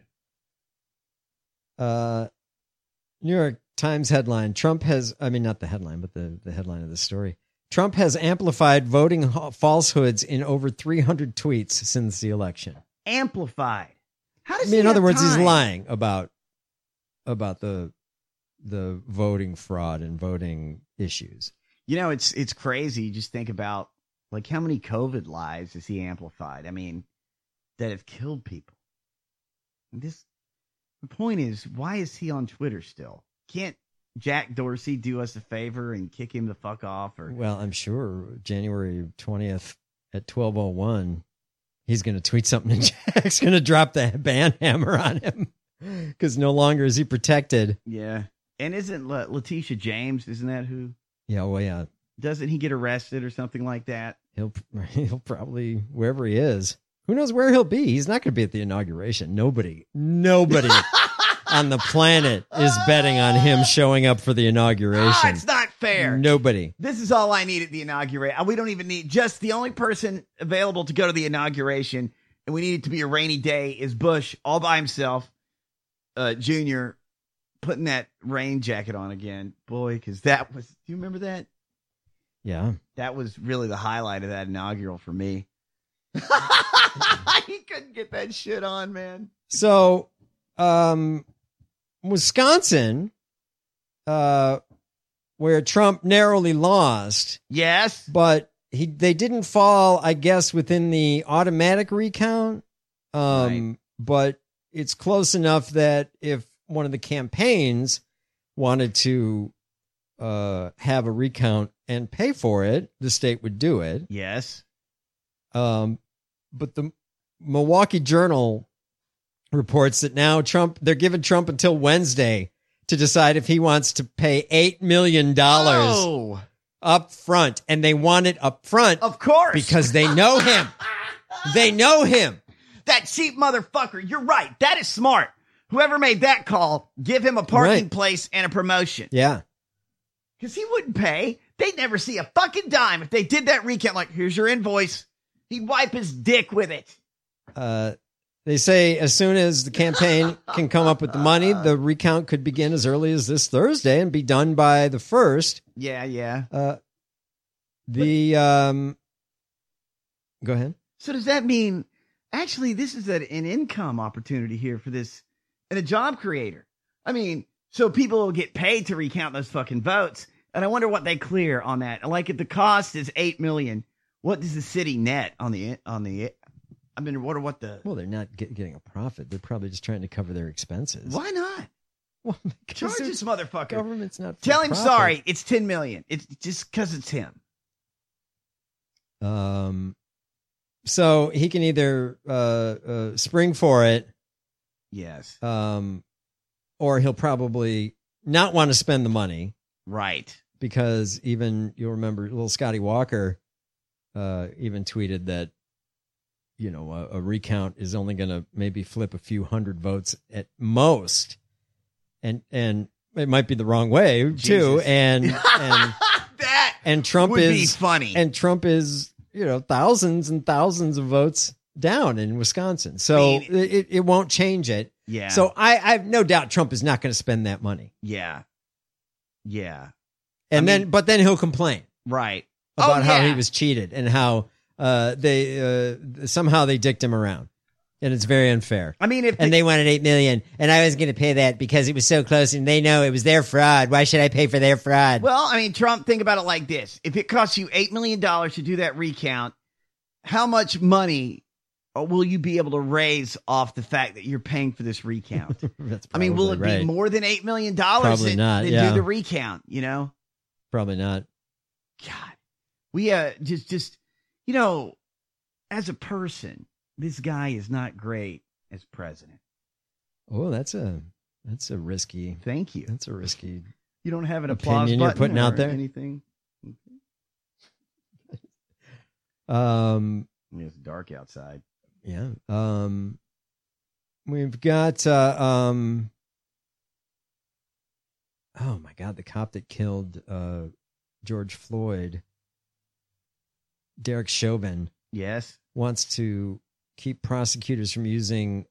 New York Times headline, Trump has, not the headline, but the headline of the story. Trump has amplified voting falsehoods in over 300 tweets since the election. Amplified? How does in other words, he's lying about the voting fraud and voting issues. You know, it's crazy. You just think about like how many COVID lies has he amplified? I mean, that have killed people. The point is, why is he on Twitter still? Can't Jack Dorsey do us a favor and kick him the fuck off? Or well, I'm sure January 20th at 12:01. He's going to tweet something and Jack's going to drop the ban hammer on him because no longer is he protected. Yeah. And isn't Letitia James, isn't that who? Yeah, well, yeah. Doesn't he get arrested or something like that? He'll probably, wherever he is. Who knows where he'll be? He's not going to be at the inauguration. Nobody on the planet is betting on him showing up for the inauguration. It's not fair. Nobody. This is all I need at the inauguration. We don't even need, just the only person available to go to the inauguration, and we need it to be a rainy day, is Bush all by himself, Junior, putting that rain jacket on again. Boy, because that was, do you remember that? Yeah. That was really the highlight of that inaugural for me. He couldn't get that shit on, man. So, Wisconsin, where Trump narrowly lost. Yes. But they didn't fall, I guess, within the automatic recount. Right. But it's close enough that if one of the campaigns wanted to have a recount and pay for it, the state would do it. Yes. But the Milwaukee Journal reports that now they're giving Trump until Wednesday to decide if he wants to pay $8 million up front. And they want it up front. Of course. Because they know him. They know him. That cheap motherfucker. You're right. That is smart. Whoever made that call, give him a parking place and a promotion. Yeah. Because he wouldn't pay. They'd never see a fucking dime if they did that recount. Like, here's your invoice. He'd wipe his dick with it. They say as soon as the campaign can come up with the money, the recount could begin as early as this Thursday and be done by the 1st. Yeah. Go ahead. So does that mean, actually, this is an income opportunity here for this, and a job creator? I mean, so people will get paid to recount those fucking votes, and I wonder what they clear on that. Like, if the cost is $8 million, what does the city net on the? I mean, what the? Well, they're not getting a profit. They're probably just trying to cover their expenses. Why not? Well, charge this motherfucker. Government's not. Tell him profit. sorry. It's $10 million. It's just because it's him. So he can either spring for it, yes, or he'll probably not want to spend the money, right? Because even you'll remember, little Scotty Walker even tweeted that, you know, a recount is only going to maybe flip a few hundred votes at most, and it might be the wrong way too, and that and Trump would is be funny, and Trump is, you know, thousands and thousands of votes down in Wisconsin. So it won't change it. Yeah. So I have no doubt Trump is not going to spend that money. Yeah. And but then he'll complain. Right. About how he was cheated and how they somehow they dicked him around. And it's very unfair. I mean, and they wanted $8 million, and I was going to pay that because it was so close, and they know it was their fraud. Why should I pay for their fraud? Well, I mean, Trump, think about it like this: if it costs you $8 million to do that recount, how much money will you be able to raise off the fact that you're paying for this recount? I mean, will it be more than $8 million? Probably not. To do the recount, you know? Probably not. God, we just you know, as a person, this guy is not great as president. Oh, that's a risky. Thank you. That's a risky. You don't have an applause opinion button you're putting out there. Anything? It's dark outside. Yeah. We've got. Oh my God! The cop that killed George Floyd, Derek Chauvin. Yes. Wants to keep prosecutors from using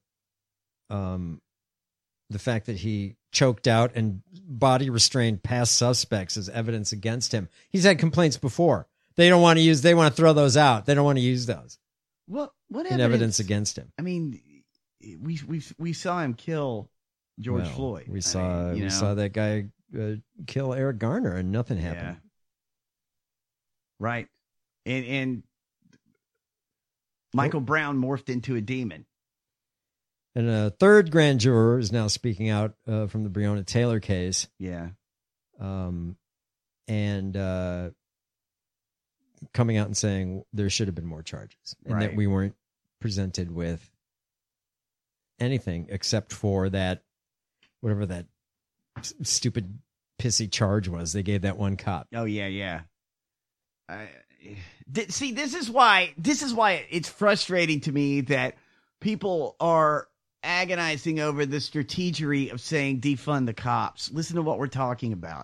the fact that he choked out and body restrained past suspects as evidence against him. He's had complaints before. They want to throw those out. They don't want to use those. What evidence against him? I mean, we saw him kill George Floyd. We saw that guy kill Eric Garner, and nothing happened. Yeah. Right. And Michael Brown morphed into a demon. And a third grand juror is now speaking out from the Breonna Taylor case. Yeah. And coming out and saying there should have been more charges, and that we weren't presented with anything except for that, whatever that stupid, pissy charge was. They gave that one cop. Oh, yeah. See, this is why it's frustrating to me that people are agonizing over the strategery of saying defund the cops. Listen to what we're talking about.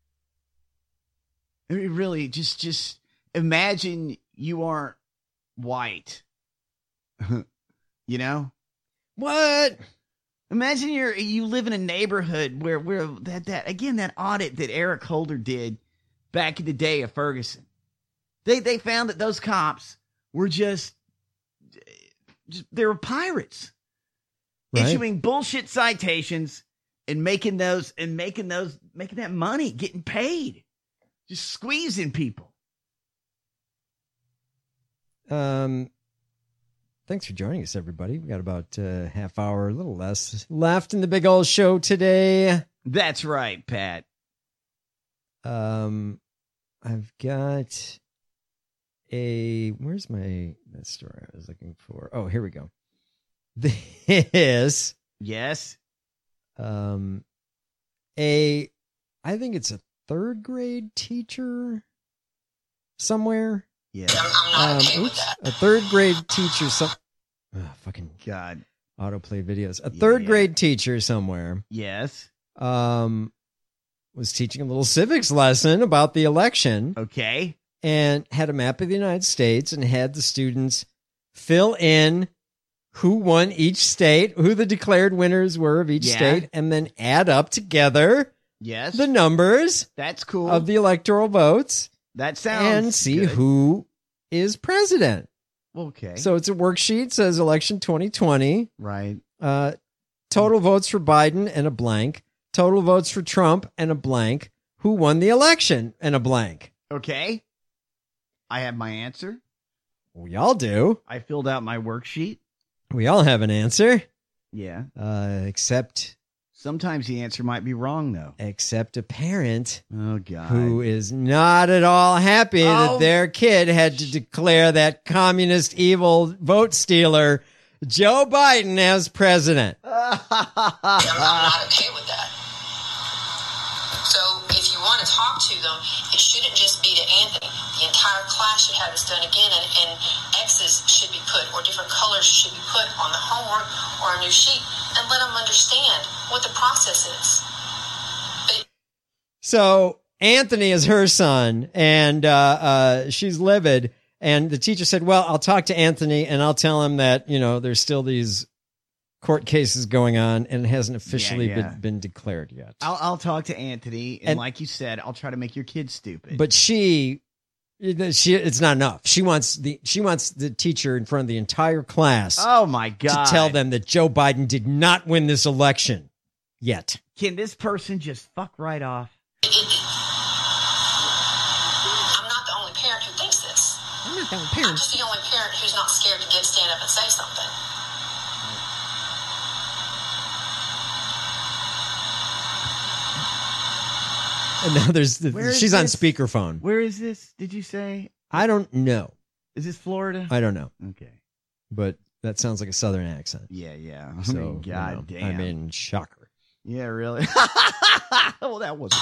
I mean, really, just imagine you aren't white. You know? What? Imagine you live in a neighborhood where that audit that Eric Holder did back in the day of Ferguson. They found that those cops were just they were pirates, right? Issuing bullshit citations and making that money, getting paid, just squeezing people. Thanks for joining us, everybody. We got about a half hour, a little less left in the big old show today. That's right, Pat. I've got where's that story I was looking for? Oh, here we go. This. Yes. I think it's a third grade teacher somewhere. Yeah. A third grade teacher. Fucking God. Autoplay videos. A third grade teacher somewhere. Yes. Was teaching a little civics lesson about the election. Okay. And had a map of the United States and had the students fill in who won each state, who the declared winners were of each state, and then add up together the numbers. That's cool. Of the electoral votes. That sounds and see good. Who is president. Okay. So it's a worksheet, says election 2020. Right. Total votes for Biden and a blank. Total votes for Trump and a blank. Who won the election and a blank. Okay. I have my answer. We all do. I filled out my worksheet. We all have an answer. Yeah. Except sometimes the answer might be wrong, though. Except a parent. Oh, God. Who is not at all happy that their kid had to declare that communist evil vote stealer Joe Biden as president. I'm not okay with that. So if you want to talk to them, it shouldn't just be to Anthony. The entire class should have this done again, and X's should be put, or different colors should be put on the homework or a new sheet, and let them understand what the process is. So Anthony is her son, and she's livid. And the teacher said, well, I'll talk to Anthony and I'll tell him that, there's still these court cases going on and it hasn't officially been declared yet. I'll talk to Anthony. And like you said, I'll try to make your kid stupid. But it's not enough. She wants the teacher in front of the entire class. Oh my God. To tell them that Joe Biden did not win this election yet. Can this person just fuck right off? I'm not the only parent who thinks this. I'm not the only parent. I'm just the only parent who's not scared to stand up and say something. And now she's on speakerphone. Where is this? Did you say? I don't know. Is this Florida? I don't know. Okay. But that sounds like a Southern accent. Yeah. So, God damn. I mean, shocker. Yeah, really? Well, that wasn't.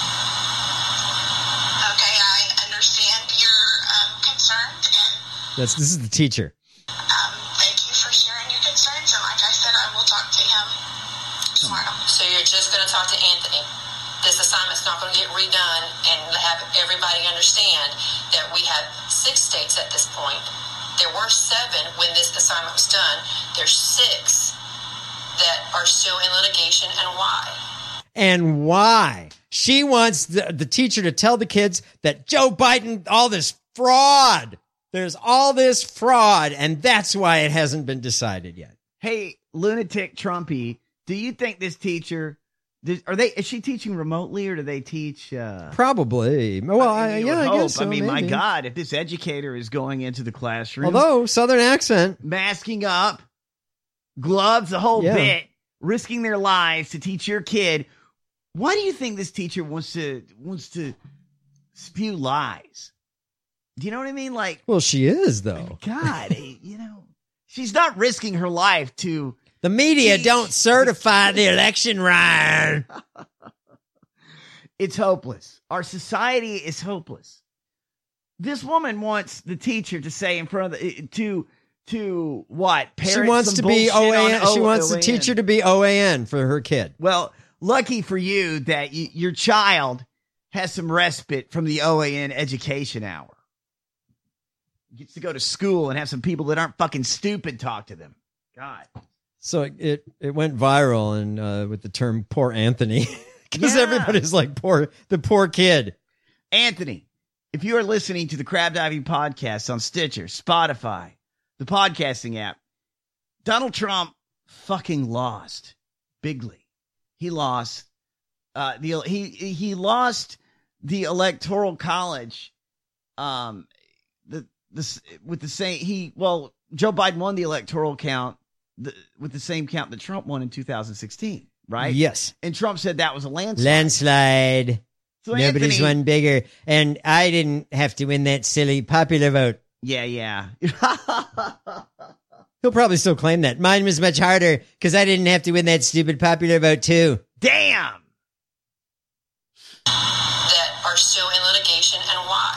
Okay, I understand your concern. This is the teacher. Thank you for sharing your concerns. And like I said, I will talk to him tomorrow. So you're just going to talk to Anthony. This assignment's not going to get redone, and have everybody understand that we have 6 states at this point. There were 7 when this assignment was done. There's 6 that are still in litigation, and why? And why? She wants the teacher to tell the kids that Joe Biden, all this fraud. There's all this fraud, and that's why it hasn't been decided yet. Hey, lunatic Trumpy, do you think this teacher... Is she teaching remotely, or do they teach? Probably. Well, I guess so. I mean, maybe. my God, if this educator is going into the classroom, although Southern accent, masking up, gloves, the whole bit, risking their lives to teach your kid. Why do you think this teacher wants to spew lies? Do you know what I mean? Like, well, she is though. God, she's not risking her life to. The media don't certify the election, Ryan. It's hopeless. Our society is hopeless. This woman wants the teacher to say in front of to what? She wants to be OAN. She wants the teacher to be OAN for her kid. Well, lucky for you that your child has some respite from the OAN education hour. Gets to go to school and have some people that aren't fucking stupid talk to them. God. So it went viral and with the term "poor Anthony" because everybody's like the poor kid. Anthony, if you are listening to the Crab Diving Podcast on Stitcher, Spotify, the podcasting app, Donald Trump fucking lost bigly. He lost he lost the Electoral College. Joe Biden won the electoral count with the same count that Trump won in 2016, right? Yes. And Trump said that was a landslide. Landslide. So Nobody's Anthony, won bigger. And I didn't have to win that silly popular vote. Yeah. He'll probably still claim that. Mine was much harder because I didn't have to win that stupid popular vote too. Damn. That are still in litigation and why.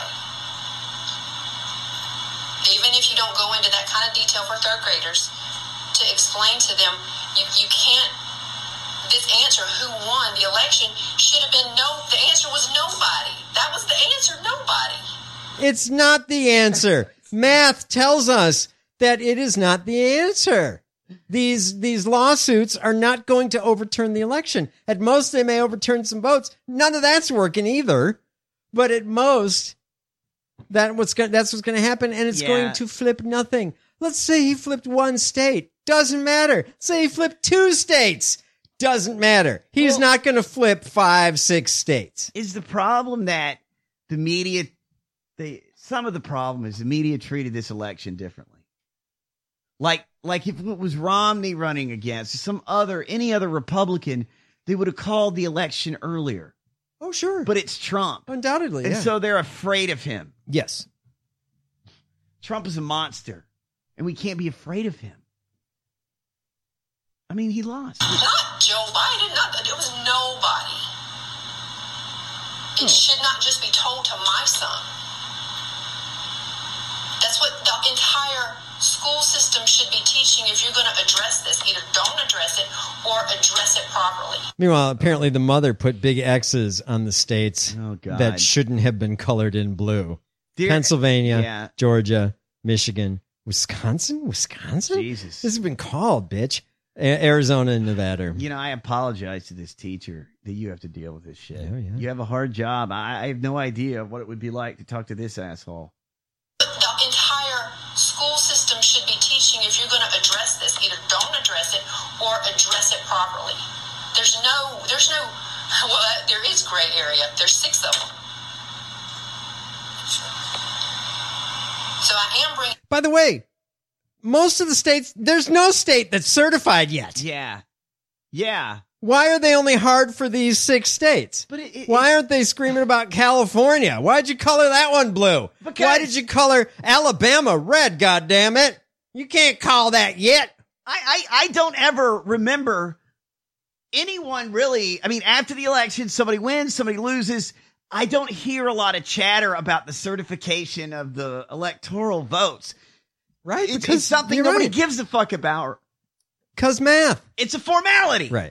Even if you don't go into that kind of detail for third graders, to explain to them, you can't, this answer, who won the election, should have been the answer was nobody. That was the answer, nobody. It's not the answer. Math tells us that it is not the answer. These lawsuits are not going to overturn the election. At most, they may overturn some votes. None of that's working either. But at most, that's what's going to happen, and it's going to flip nothing. Let's say he flipped one state. Doesn't matter. Say he flipped 2 states. Doesn't matter. He's not going to flip 5, 6 states. Is the problem that the media, some of the problem is the media treated this election differently. Like if it was Romney running against any other Republican, they would have called the election earlier. Oh, sure. But it's Trump. Undoubtedly, And yeah. so they're afraid of him. Yes. Trump is a monster, and we can't be afraid of him. I mean, he lost. Not Joe Biden. It was nobody. It should not just be told to my son. That's what the entire school system should be teaching. If you're going to address this, either don't address it or address it properly. Meanwhile, apparently the mother put big X's on the states that shouldn't have been colored in blue. Pennsylvania, Georgia, Michigan, Wisconsin? Jesus. This has been called, bitch. Arizona and Nevada. You know, I apologize to this teacher that you have to deal with this shit. Yeah. You have a hard job. I have no idea what it would be like to talk to this asshole. The entire school system should be teaching, if you're going to address this, either don't address it or address it properly. There is gray area. There's 6 of them. So I am bringing. By the way, most of the states, there's no state that's certified yet. Yeah. Why are they only hard for these 6 states? Why aren't they screaming about California? Why'd you color that one blue? Why did you color Alabama red, goddammit? You can't call that yet. I don't ever remember anyone really. I mean, after the election, somebody wins, somebody loses. I don't hear a lot of chatter about the certification of the electoral votes. Right? It's something nobody gives a fuck about. Because math. It's a formality. Right.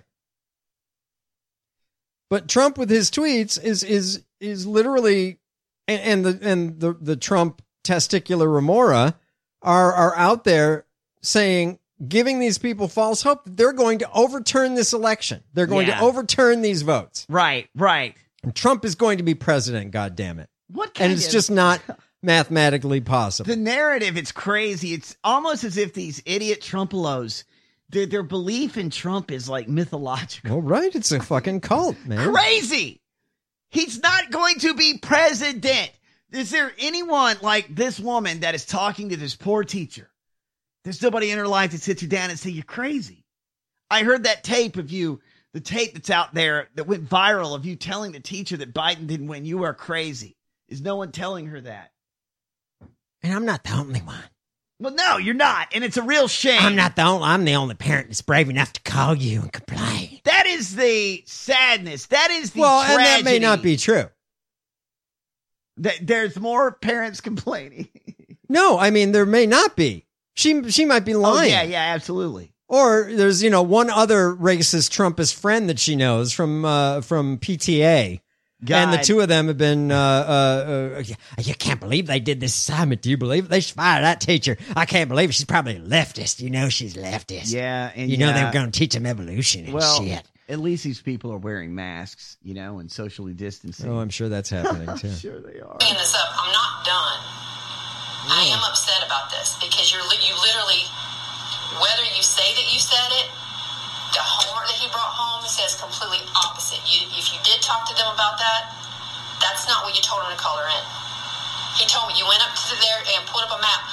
But Trump with his tweets is literally, and the Trump testicular remora are out there saying, giving these people false hope that they're going to overturn this election. They're going to overturn these votes. Right. And Trump is going to be president, goddammit. And it's just not mathematically possible. The narrative, it's crazy. It's almost as if these idiot Trumpelos, their belief in Trump is like mythological. Well, right. It's a fucking cult, man. Crazy. He's not going to be president. Is there anyone like this woman that is talking to this poor teacher? There's nobody in her life that sits her down and say, you're crazy. I heard that tape of you, the tape that's out there that went viral of you telling the teacher that Biden didn't win. You are crazy. Is no one telling her that? And I'm not the only one. Well, no, you're not. And it's a real shame. I'm the only parent that's brave enough to call you and complain. That is the sadness. That is the tragedy. And that may not be true. There's more parents complaining. No, I mean, there may not be. She might be lying. Oh, yeah, absolutely. Or there's, one other racist Trumpist friend that she knows from PTA. God. And the two of them have been, you can't believe they did this assignment. Do you believe it? They should fire that teacher. I can't believe it. She's probably leftist. She's leftist. Yeah. And they were going to teach them evolution and shit. At least these people are wearing masks, and socially distancing. Oh, I'm sure that's happening too. I'm sure they are. Bringing this up, I'm not done. I am upset about this because you literally, whether you say that you said it, the homework that he brought home says completely opposite. If you did talk to them about that, that's not what you told him to color in. He told me you went up to there and put up a map. I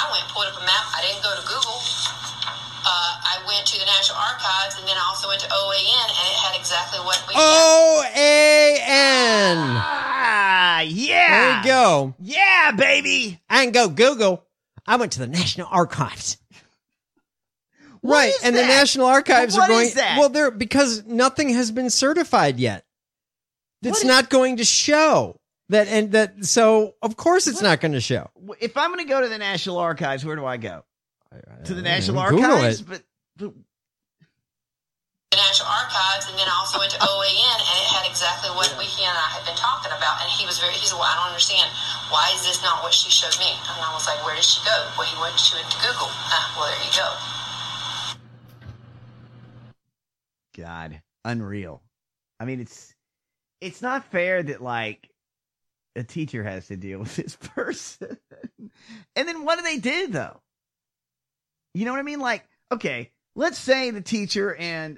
I went and pulled up a map. I didn't go to Google. I went to the National Archives, and then I also went to OAN, and it had exactly what we OAN. Yeah. There you go. Yeah, baby. I didn't go Google. I went to the National Archives. What is and that? the National Archives What are going. is that? Well, they're because nothing has been certified yet. It's not going to show that, and that. So of course it's not going to show. If I'm going to go to the National Archives, where do I go? To the National Google Archives? it. But the National Archives, and then I also went to OAN, and it had exactly what he and I had been talking about. And he said, well, I don't understand. Why is this not what she showed me? And I was like, where did she go? Well, she went to Google. Well, there you go. God, unreal. I mean, it's not fair that like a teacher has to deal with this person. And then what do they do though? You know what I mean? Like, okay, let's say the teacher and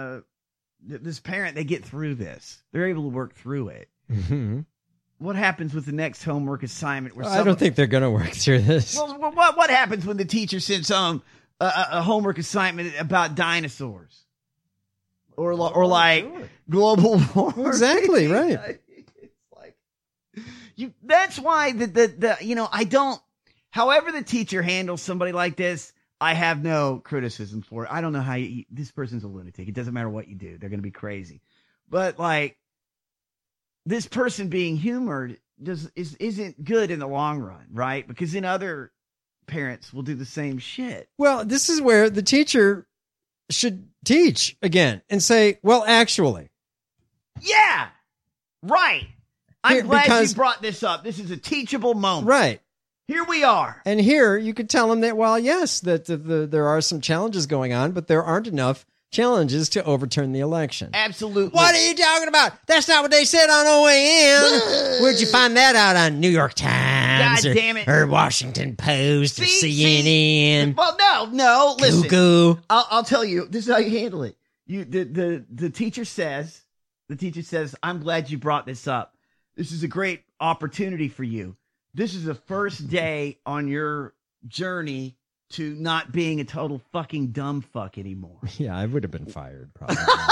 this parent, they get through this. They're able to work through it. Mm-hmm. What happens with the next homework assignment? Where I don't think they're going to work through this. Well, what happens when the teacher sends home a homework assignment about dinosaurs? Or like global war. Exactly, right. It's like that's why I don't, however the teacher handles somebody like this, I have no criticism for it. I don't know how this person's a lunatic. It doesn't matter what you do. They're going to be crazy. But like this person being humored isn't good in the long run, right? Because then other parents will do the same shit. Well, this is where the teacher should teach again and say, well, actually. Yeah, right. I'm glad because you brought this up. This is a teachable moment. Right. Here we are. And here you could tell them that, well, yes, that there are some challenges going on, but there aren't enough challenges to overturn the election. Absolutely. What are you talking about? That's not what they said on OAN. Where'd you find that out on New York Times? God damn it. Or Washington Post or CNN? Well, no. Listen. Google. I'll tell you. This is how you handle it. The teacher says, I'm glad you brought this up. This is a great opportunity for you. This is the first day on your journey to not being a total fucking dumb fuck anymore. Yeah, I would have been fired probably.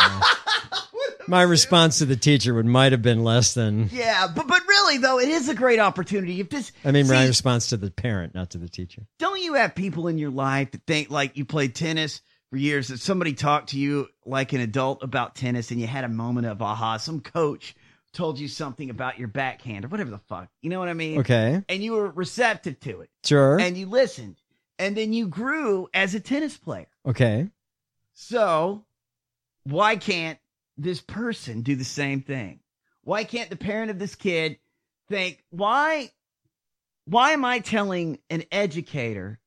My response to the teacher might have been less than. Yeah, but really though, it is a great opportunity. My response to the parent, not to the teacher. Don't you have people in your life that think like you played tennis for years, that somebody talked to you like an adult about tennis and you had a moment of aha, some coach told you something about your backhand or whatever the fuck. You know what I mean? Okay. And you were receptive to it. Sure. And you listened. And then you grew as a tennis player. Okay. So why can't this person do the same thing? Why can't the parent of this kid think, why am I telling an educator?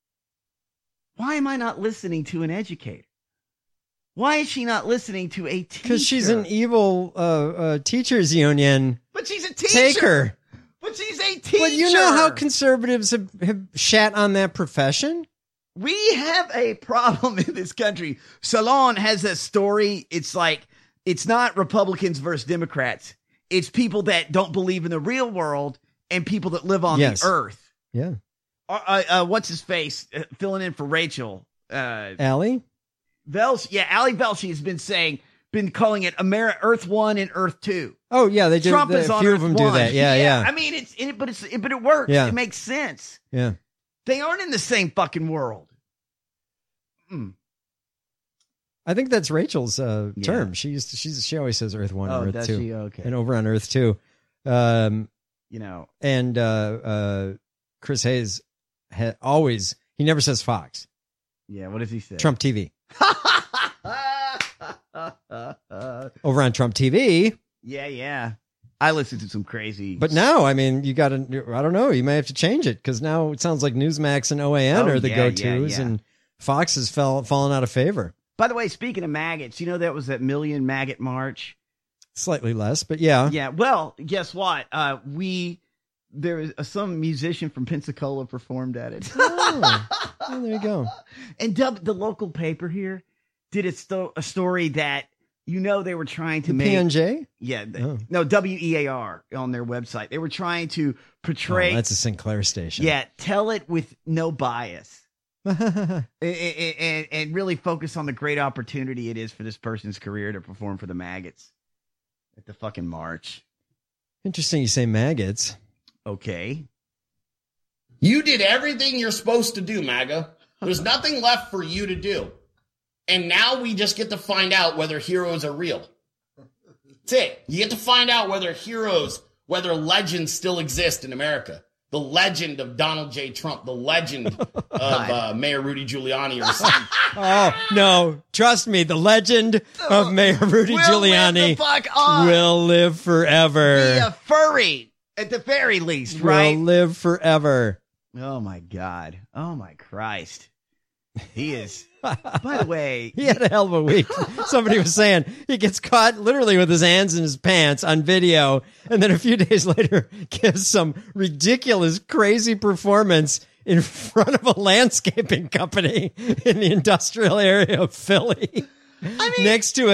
Why am I not listening to an educator? Why is she not listening to a teacher? Because she's an evil teachers union. But she's a teacher. Taker. But she's a teacher. Well, you know how conservatives have shat on that profession? We have a problem in this country. Salon has a story. It's like, it's not Republicans versus Democrats. It's people that don't believe in the real world and people that live on the earth. Yeah. What's his face? Filling in for Rachel. Allie? Velshi. Yeah, Allie Velshi has been calling it Earth 1 and Earth 2. Oh yeah, they do. Trump is on a few Earth of them 1. do that. Yeah. I mean, but it works. Yeah. It makes sense. Yeah. They aren't in the same fucking world. I think that's Rachel's term. She always says Earth 1 and Earth does 2. she? Okay. And over on Earth 2. And Chris Hayes he never says Fox. Yeah, what does he say? Trump TV. Over on Trump TV. Yeah. I listened to some crazy. But now, I mean, I don't know, you may have to change it because now it sounds like Newsmax and OAN are the go-tos and Fox has fallen out of favor. By the way, speaking of maggots, you know that was that million maggot march? Slightly less, but yeah. Yeah, well, guess what? There was some musician from Pensacola performed at it. Oh, there you go. And the local paper here did a story that You know, they were trying to The make PNJ? Yeah, Oh. no, WEAR on their website. They were trying to portray. Oh, that's a Sinclair station. Yeah, tell it with no bias. and really focus on the great opportunity it is for this person's career to perform for the maggots at the fucking march. Interesting you say maggots. Okay. You did everything you're supposed to do, MAGA. There's nothing left for you to do. And now we just get to find out whether heroes are real. That's it. You get to find out whether legends still exist in America. The legend of Donald J. Trump, the legend of Mayor Rudy Giuliani. Oh, no. Trust me, the legend of Mayor Rudy Giuliani will live forever. Be a furry, at the very least, right? Will live forever. Oh, my God. Oh, my Christ. He is. By the way, he had a hell of a week. Somebody was saying he gets caught literally with his hands in his pants on video, and then a few days later gives some ridiculous, crazy performance in front of a landscaping company in the industrial area of Philly. I mean, next to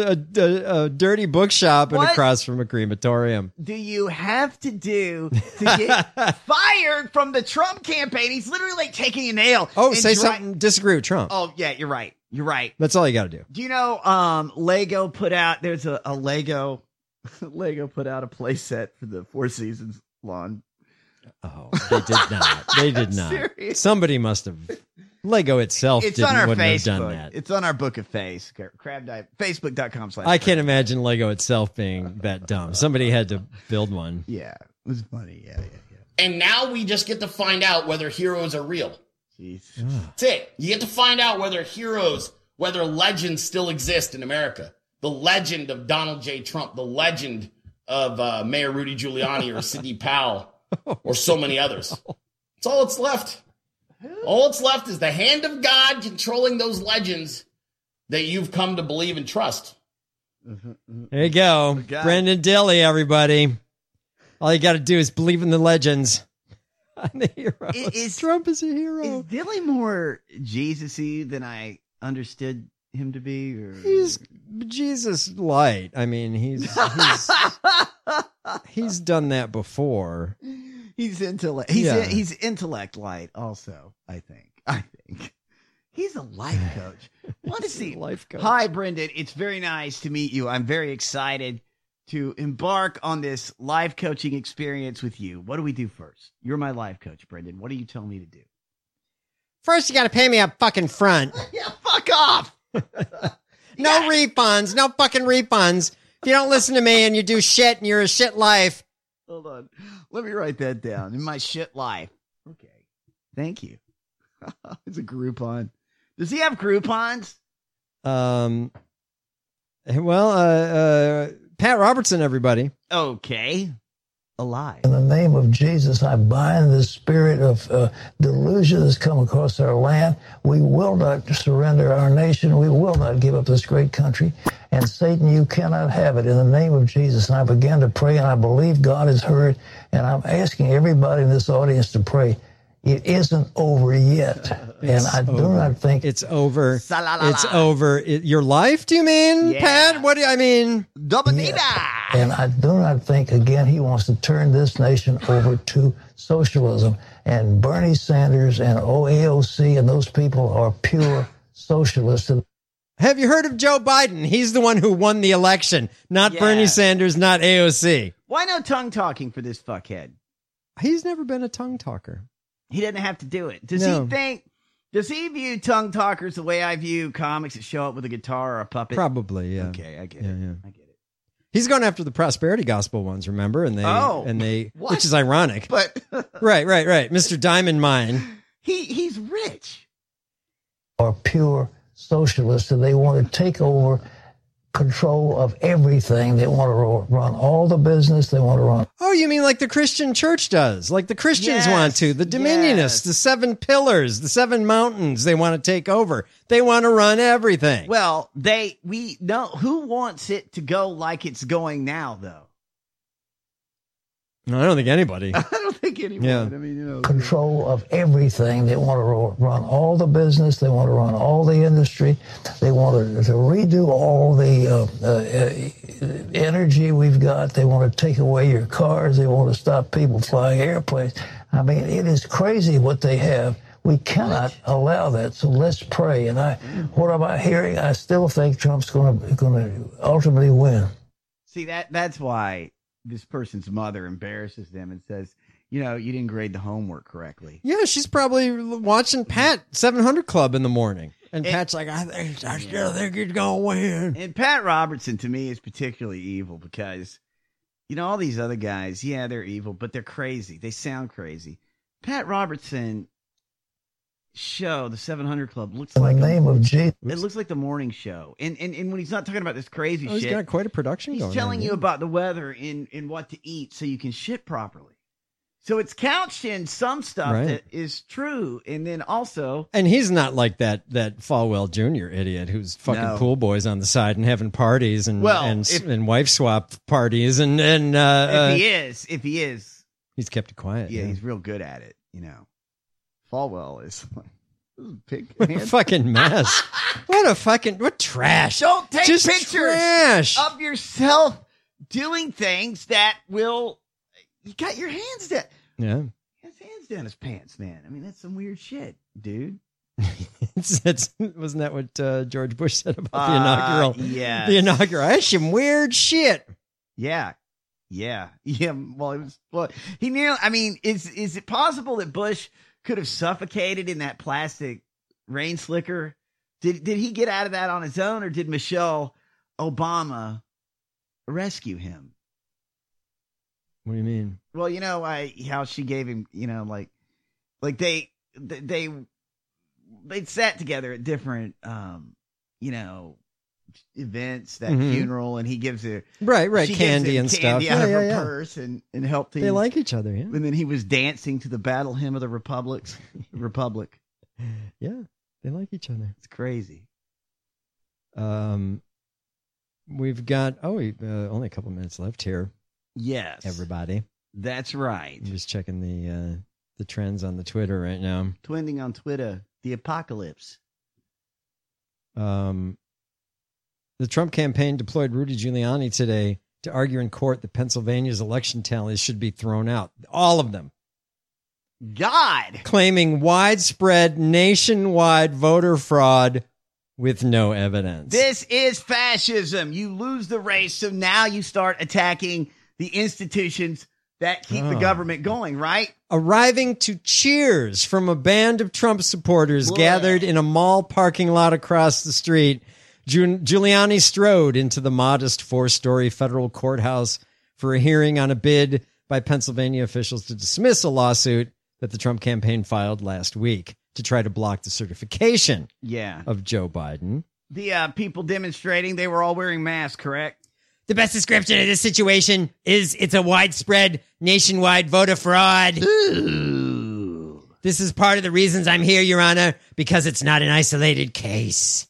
a dirty bookshop and across from a crematorium. Do you have to do to get fired from the Trump campaign? He's literally like taking a nail. Oh, say something. Disagree with Trump. Oh, yeah, you're right. You're right. That's all you got to do. Do you know Lego put out, there's a Lego put out a play set for the Four Seasons lawn. Oh, they did not. They did not. Serious? Somebody must have. Lego itself It's on our wouldn't have done Facebook. that. It's on our book of face. Crab Dive. Facebook.com/. I can't imagine Lego itself being that dumb. Somebody had to build one. Yeah, it was funny. Yeah. And now we just get to find out whether heroes are real. Jeez. That's it. You get to find out whether legends still exist in America. The legend of Donald J. Trump, the legend of Mayor Rudy Giuliani or Sidney Powell or so many others. That's all that's left. All that's left is the hand of God controlling those legends that you've come to believe and trust. There you go. Brendan Dilley, everybody. All you got to do is believe in the legends. I'm the hero. Trump is a hero. Is Dilley more Jesus-y than I understood him to be? Or? He's Jesus light. I mean, he's done that before. He's intellect. He's intellect light. Also, I think he's a life coach. Want to see life coach? Hi, Brendan. It's very nice to meet you. I'm very excited to embark on this life coaching experience with you. What do we do first? You're my life coach, Brendan. What do you tell me to do? First, you got to pay me up fucking front. Yeah, fuck off. No refunds. No fucking refunds. If you don't listen to me and you do shit and you're a shit life. Hold on. Let me write that down. In my shit life. Okay. Thank you. It's a Groupon. Does he have Groupons? Pat Robertson, everybody. Okay. Alive. In the name of Jesus, I bind the spirit of delusion that's come across our land. We will not surrender our nation. We will not give up this great country. And Satan, you cannot have it in the name of Jesus. And I began to pray, and I believe God has heard. And I'm asking everybody in this audience to pray. It isn't over yet. And I do not think it's over. It's over. Your life, do you mean, Pat? What do you, I mean? And I do not think, again, he wants to turn this nation over to socialism. And Bernie Sanders and AOC and those people are pure socialists. Have you heard of Joe Biden? He's the one who won the election, not Bernie Sanders, not AOC. Why no tongue talking for this fuckhead? He's never been a tongue talker. He doesn't have to do it. Does he view tongue talkers the way I view comics that show up with a guitar or a puppet? Probably, yeah. Okay, I get it. I get it. He's going after the prosperity gospel ones, remember? And they which is ironic. But right. Mr. Diamond Mine. He's rich. Are pure socialists, and they want to take over control of everything. They want to run all the business. They want to run. Oh, you mean like the Christian church does? Like the Christians want to. The Dominionists, the 7 pillars, the 7 mountains they want to take over. They want to run everything. Well, we know who wants it to go like it's going now, though. No, I don't think anybody. I don't think anyone. Yeah. I mean, control of everything. They want to run all the business. They want to run all the industry. They want to redo all the energy we've got. They want to take away your cars. They want to stop people flying airplanes. I mean, it is crazy what they have. We cannot allow that. So let's pray. And what am I hearing? I still think Trump's going to ultimately win. See, that's why this person's mother embarrasses them and says, you didn't grade the homework correctly. Yeah, she's probably watching Pat 700 Club in the morning. And Pat's like, I still think he's going to win. And Pat Robertson, to me, is particularly evil because, all these other guys, yeah, they're evil, but they're crazy. They sound crazy. Pat Robertson show, the 700 Club, looks like in the name of Jesus. It looks like the morning show. And when he's not talking about this crazy shit. He's got quite a production he's going on. He's telling you about the weather and what to eat so you can shit properly. So it's couched in some stuff that is true, and then also... And he's not like that Falwell Jr. idiot who's fucking pool boys on the side and having parties and wife swap parties and if he is, he's kept it quiet. Yeah, he's real good at it. Falwell is what a fucking mess. What trash. Don't take Just pictures trash. of yourself doing things that will... You got your hands down. Yeah. He has hands down his pants, man. I mean, that's some weird shit, dude. Wasn't that what George Bush said about the inaugural? Yeah. The inaugural. That's some weird shit. Yeah. Well, it was. Well, he nearly. I mean, is it possible that Bush could have suffocated in that plastic rain slicker? Did he get out of that on his own, or did Michelle Obama rescue him? What do you mean? Well, how she gave him, like they sat together at different, events, that funeral, and he gives her candy and stuff out of her purse and helped him. They like each other, yeah. And then he was dancing to the battle hymn of the Republic. Yeah, they like each other. It's crazy. We've got only a couple minutes left here. Yes, everybody. That's right. I'm just checking the trends on the Twitter right now. Twinning on Twitter, the apocalypse. The Trump campaign deployed Rudy Giuliani today to argue in court that Pennsylvania's election tallies should be thrown out. All of them. God! Claiming widespread nationwide voter fraud with no evidence. This is fascism. You lose the race, so now you start attacking the institutions that keep the government going, right? Arriving to cheers from a band of Trump supporters gathered in a mall parking lot across the street, Giuliani strode into the modest 4-story federal courthouse for a hearing on a bid by Pennsylvania officials to dismiss a lawsuit that the Trump campaign filed last week to try to block the certification of Joe Biden. The people demonstrating, they were all wearing masks, correct? The best description of this situation is it's a widespread nationwide voter fraud. Ooh. This is part of the reasons I'm here, Your Honor, because it's not an isolated case.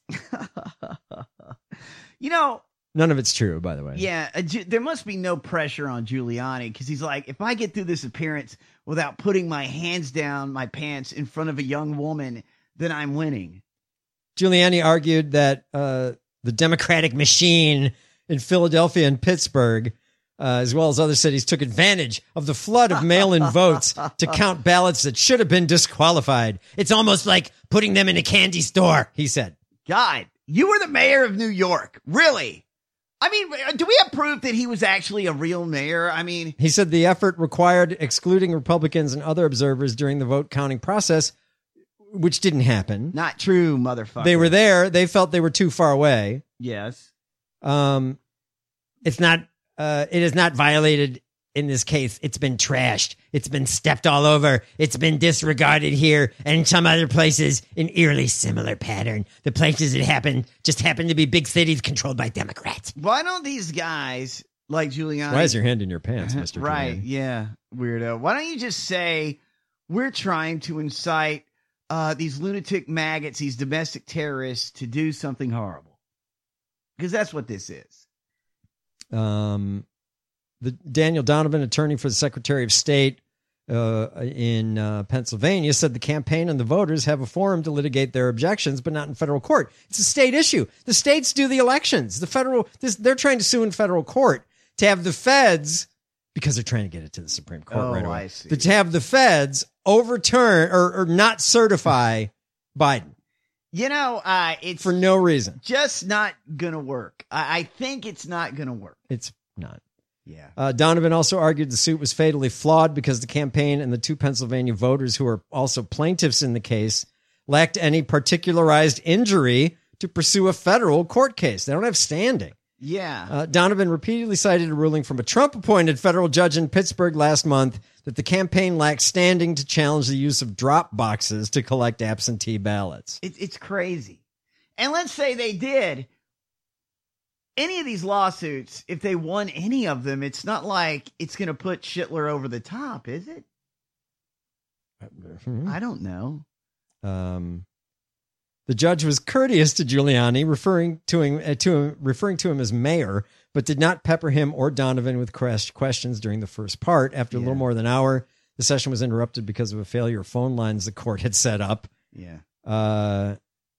None of it's true, by the way. Yeah, there must be no pressure on Giuliani because he's like, if I get through this appearance without putting my hands down my pants in front of a young woman, then I'm winning. Giuliani argued that the Democratic machine in Philadelphia and Pittsburgh, as well as other cities, took advantage of the flood of mail-in votes to count ballots that should have been disqualified. It's almost like putting them in a candy store, he said. God, you were the mayor of New York. Really? I mean, do we have proof that he was actually a real mayor? I mean... He said the effort required excluding Republicans and other observers during the vote counting process, which didn't happen. Not true, motherfucker. They were there. They felt they were too far away. Yes. It's not, it is not violated in this case. It's been trashed. It's been stepped all over. It's been disregarded here and in some other places in eerily similar pattern. The places it happened just happened to be big cities controlled by Democrats. Why don't these guys like Giuliani? Why is your hand in your pants, Mr. Right. Giuliani? Yeah. Weirdo. Why don't you just say we're trying to incite these lunatic maggots, these domestic terrorists to do something horrible? Because that's what this is. Daniel Donovan, attorney for the Secretary of State in Pennsylvania, said the campaign and the voters have a forum to litigate their objections, but not in federal court. It's a state issue. The states do the elections. They're trying to sue in federal court to have the feds, because they're trying to get it to the Supreme Court right away. I see. To have the feds overturn or not certify Biden. It's for no reason. Just not going to work. I think it's not going to work. It's not. Yeah. Donovan also argued the suit was fatally flawed because the campaign and the two Pennsylvania voters who are also plaintiffs in the case lacked any particularized injury to pursue a federal court case. They don't have standing. Yeah. Donovan repeatedly cited a ruling from a Trump-appointed federal judge in Pittsburgh last month that the campaign lacked standing to challenge the use of drop boxes to collect absentee ballots. It's crazy. And let's say they did. Any of these lawsuits, if they won any of them, it's not like it's going to put Schittler over the top, is it? I don't know. The judge was courteous to Giuliani, referring to him as mayor, but did not pepper him or Donovan with questions during the first part. After a little more than an hour, the session was interrupted because of a failure of phone lines the court had set up. Yeah.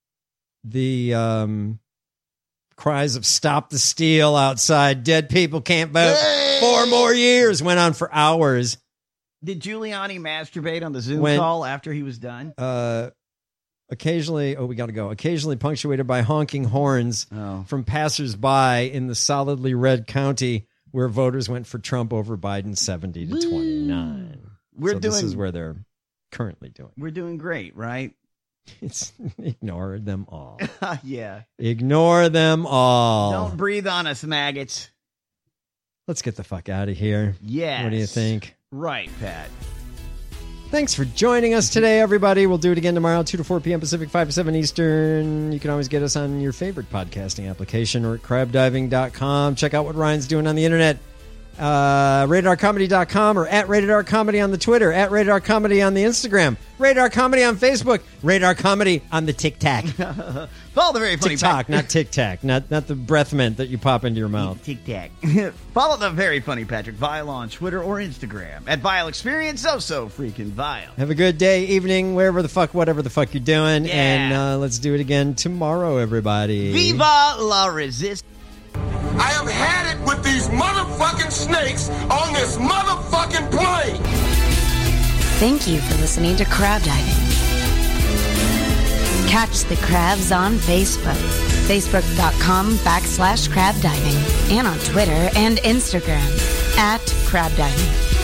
The cries of "Stop the steal" outside, "Dead people can't vote, 4 more years," went on for hours. Did Giuliani masturbate on the Zoom call after he was done? Occasionally punctuated by honking horns from passersby in the solidly red county where voters went for Trump over Biden 70-29. This is where they're currently doing. We're doing great, right? It's ignore them all. Yeah. Ignore them all. Don't breathe on us, maggots. Let's get the fuck out of here. Yes. What do you think? Right, Pat. Thanks for joining us today, everybody. We'll do it again tomorrow, 2 to 4 p.m. Pacific, 5 to 7 Eastern. You can always get us on your favorite podcasting application or at crabdiving.com. Check out what Ryan's doing on the internet. RadarComedy.com or at Rated R Comedy on the Twitter, at Rated R Comedy on the Instagram, Rated R Comedy on Facebook, Rated R Comedy on the Tic Tac. Follow the very funny TikTok, not Tic Tac, not the breath mint that you pop into your mouth. Tic Tac. Follow the very funny Patrick Vile on Twitter or Instagram at Vile Experience. So freaking vile. Have a good day, evening, whatever the fuck you're doing, and let's do it again tomorrow, everybody. Viva la resist. I have had it with these motherfucking snakes on this motherfucking plane. Thank you for listening to Crab Diving. Catch the crabs on Facebook, facebook.com/crabdiving, and on Twitter and Instagram at crabdiving.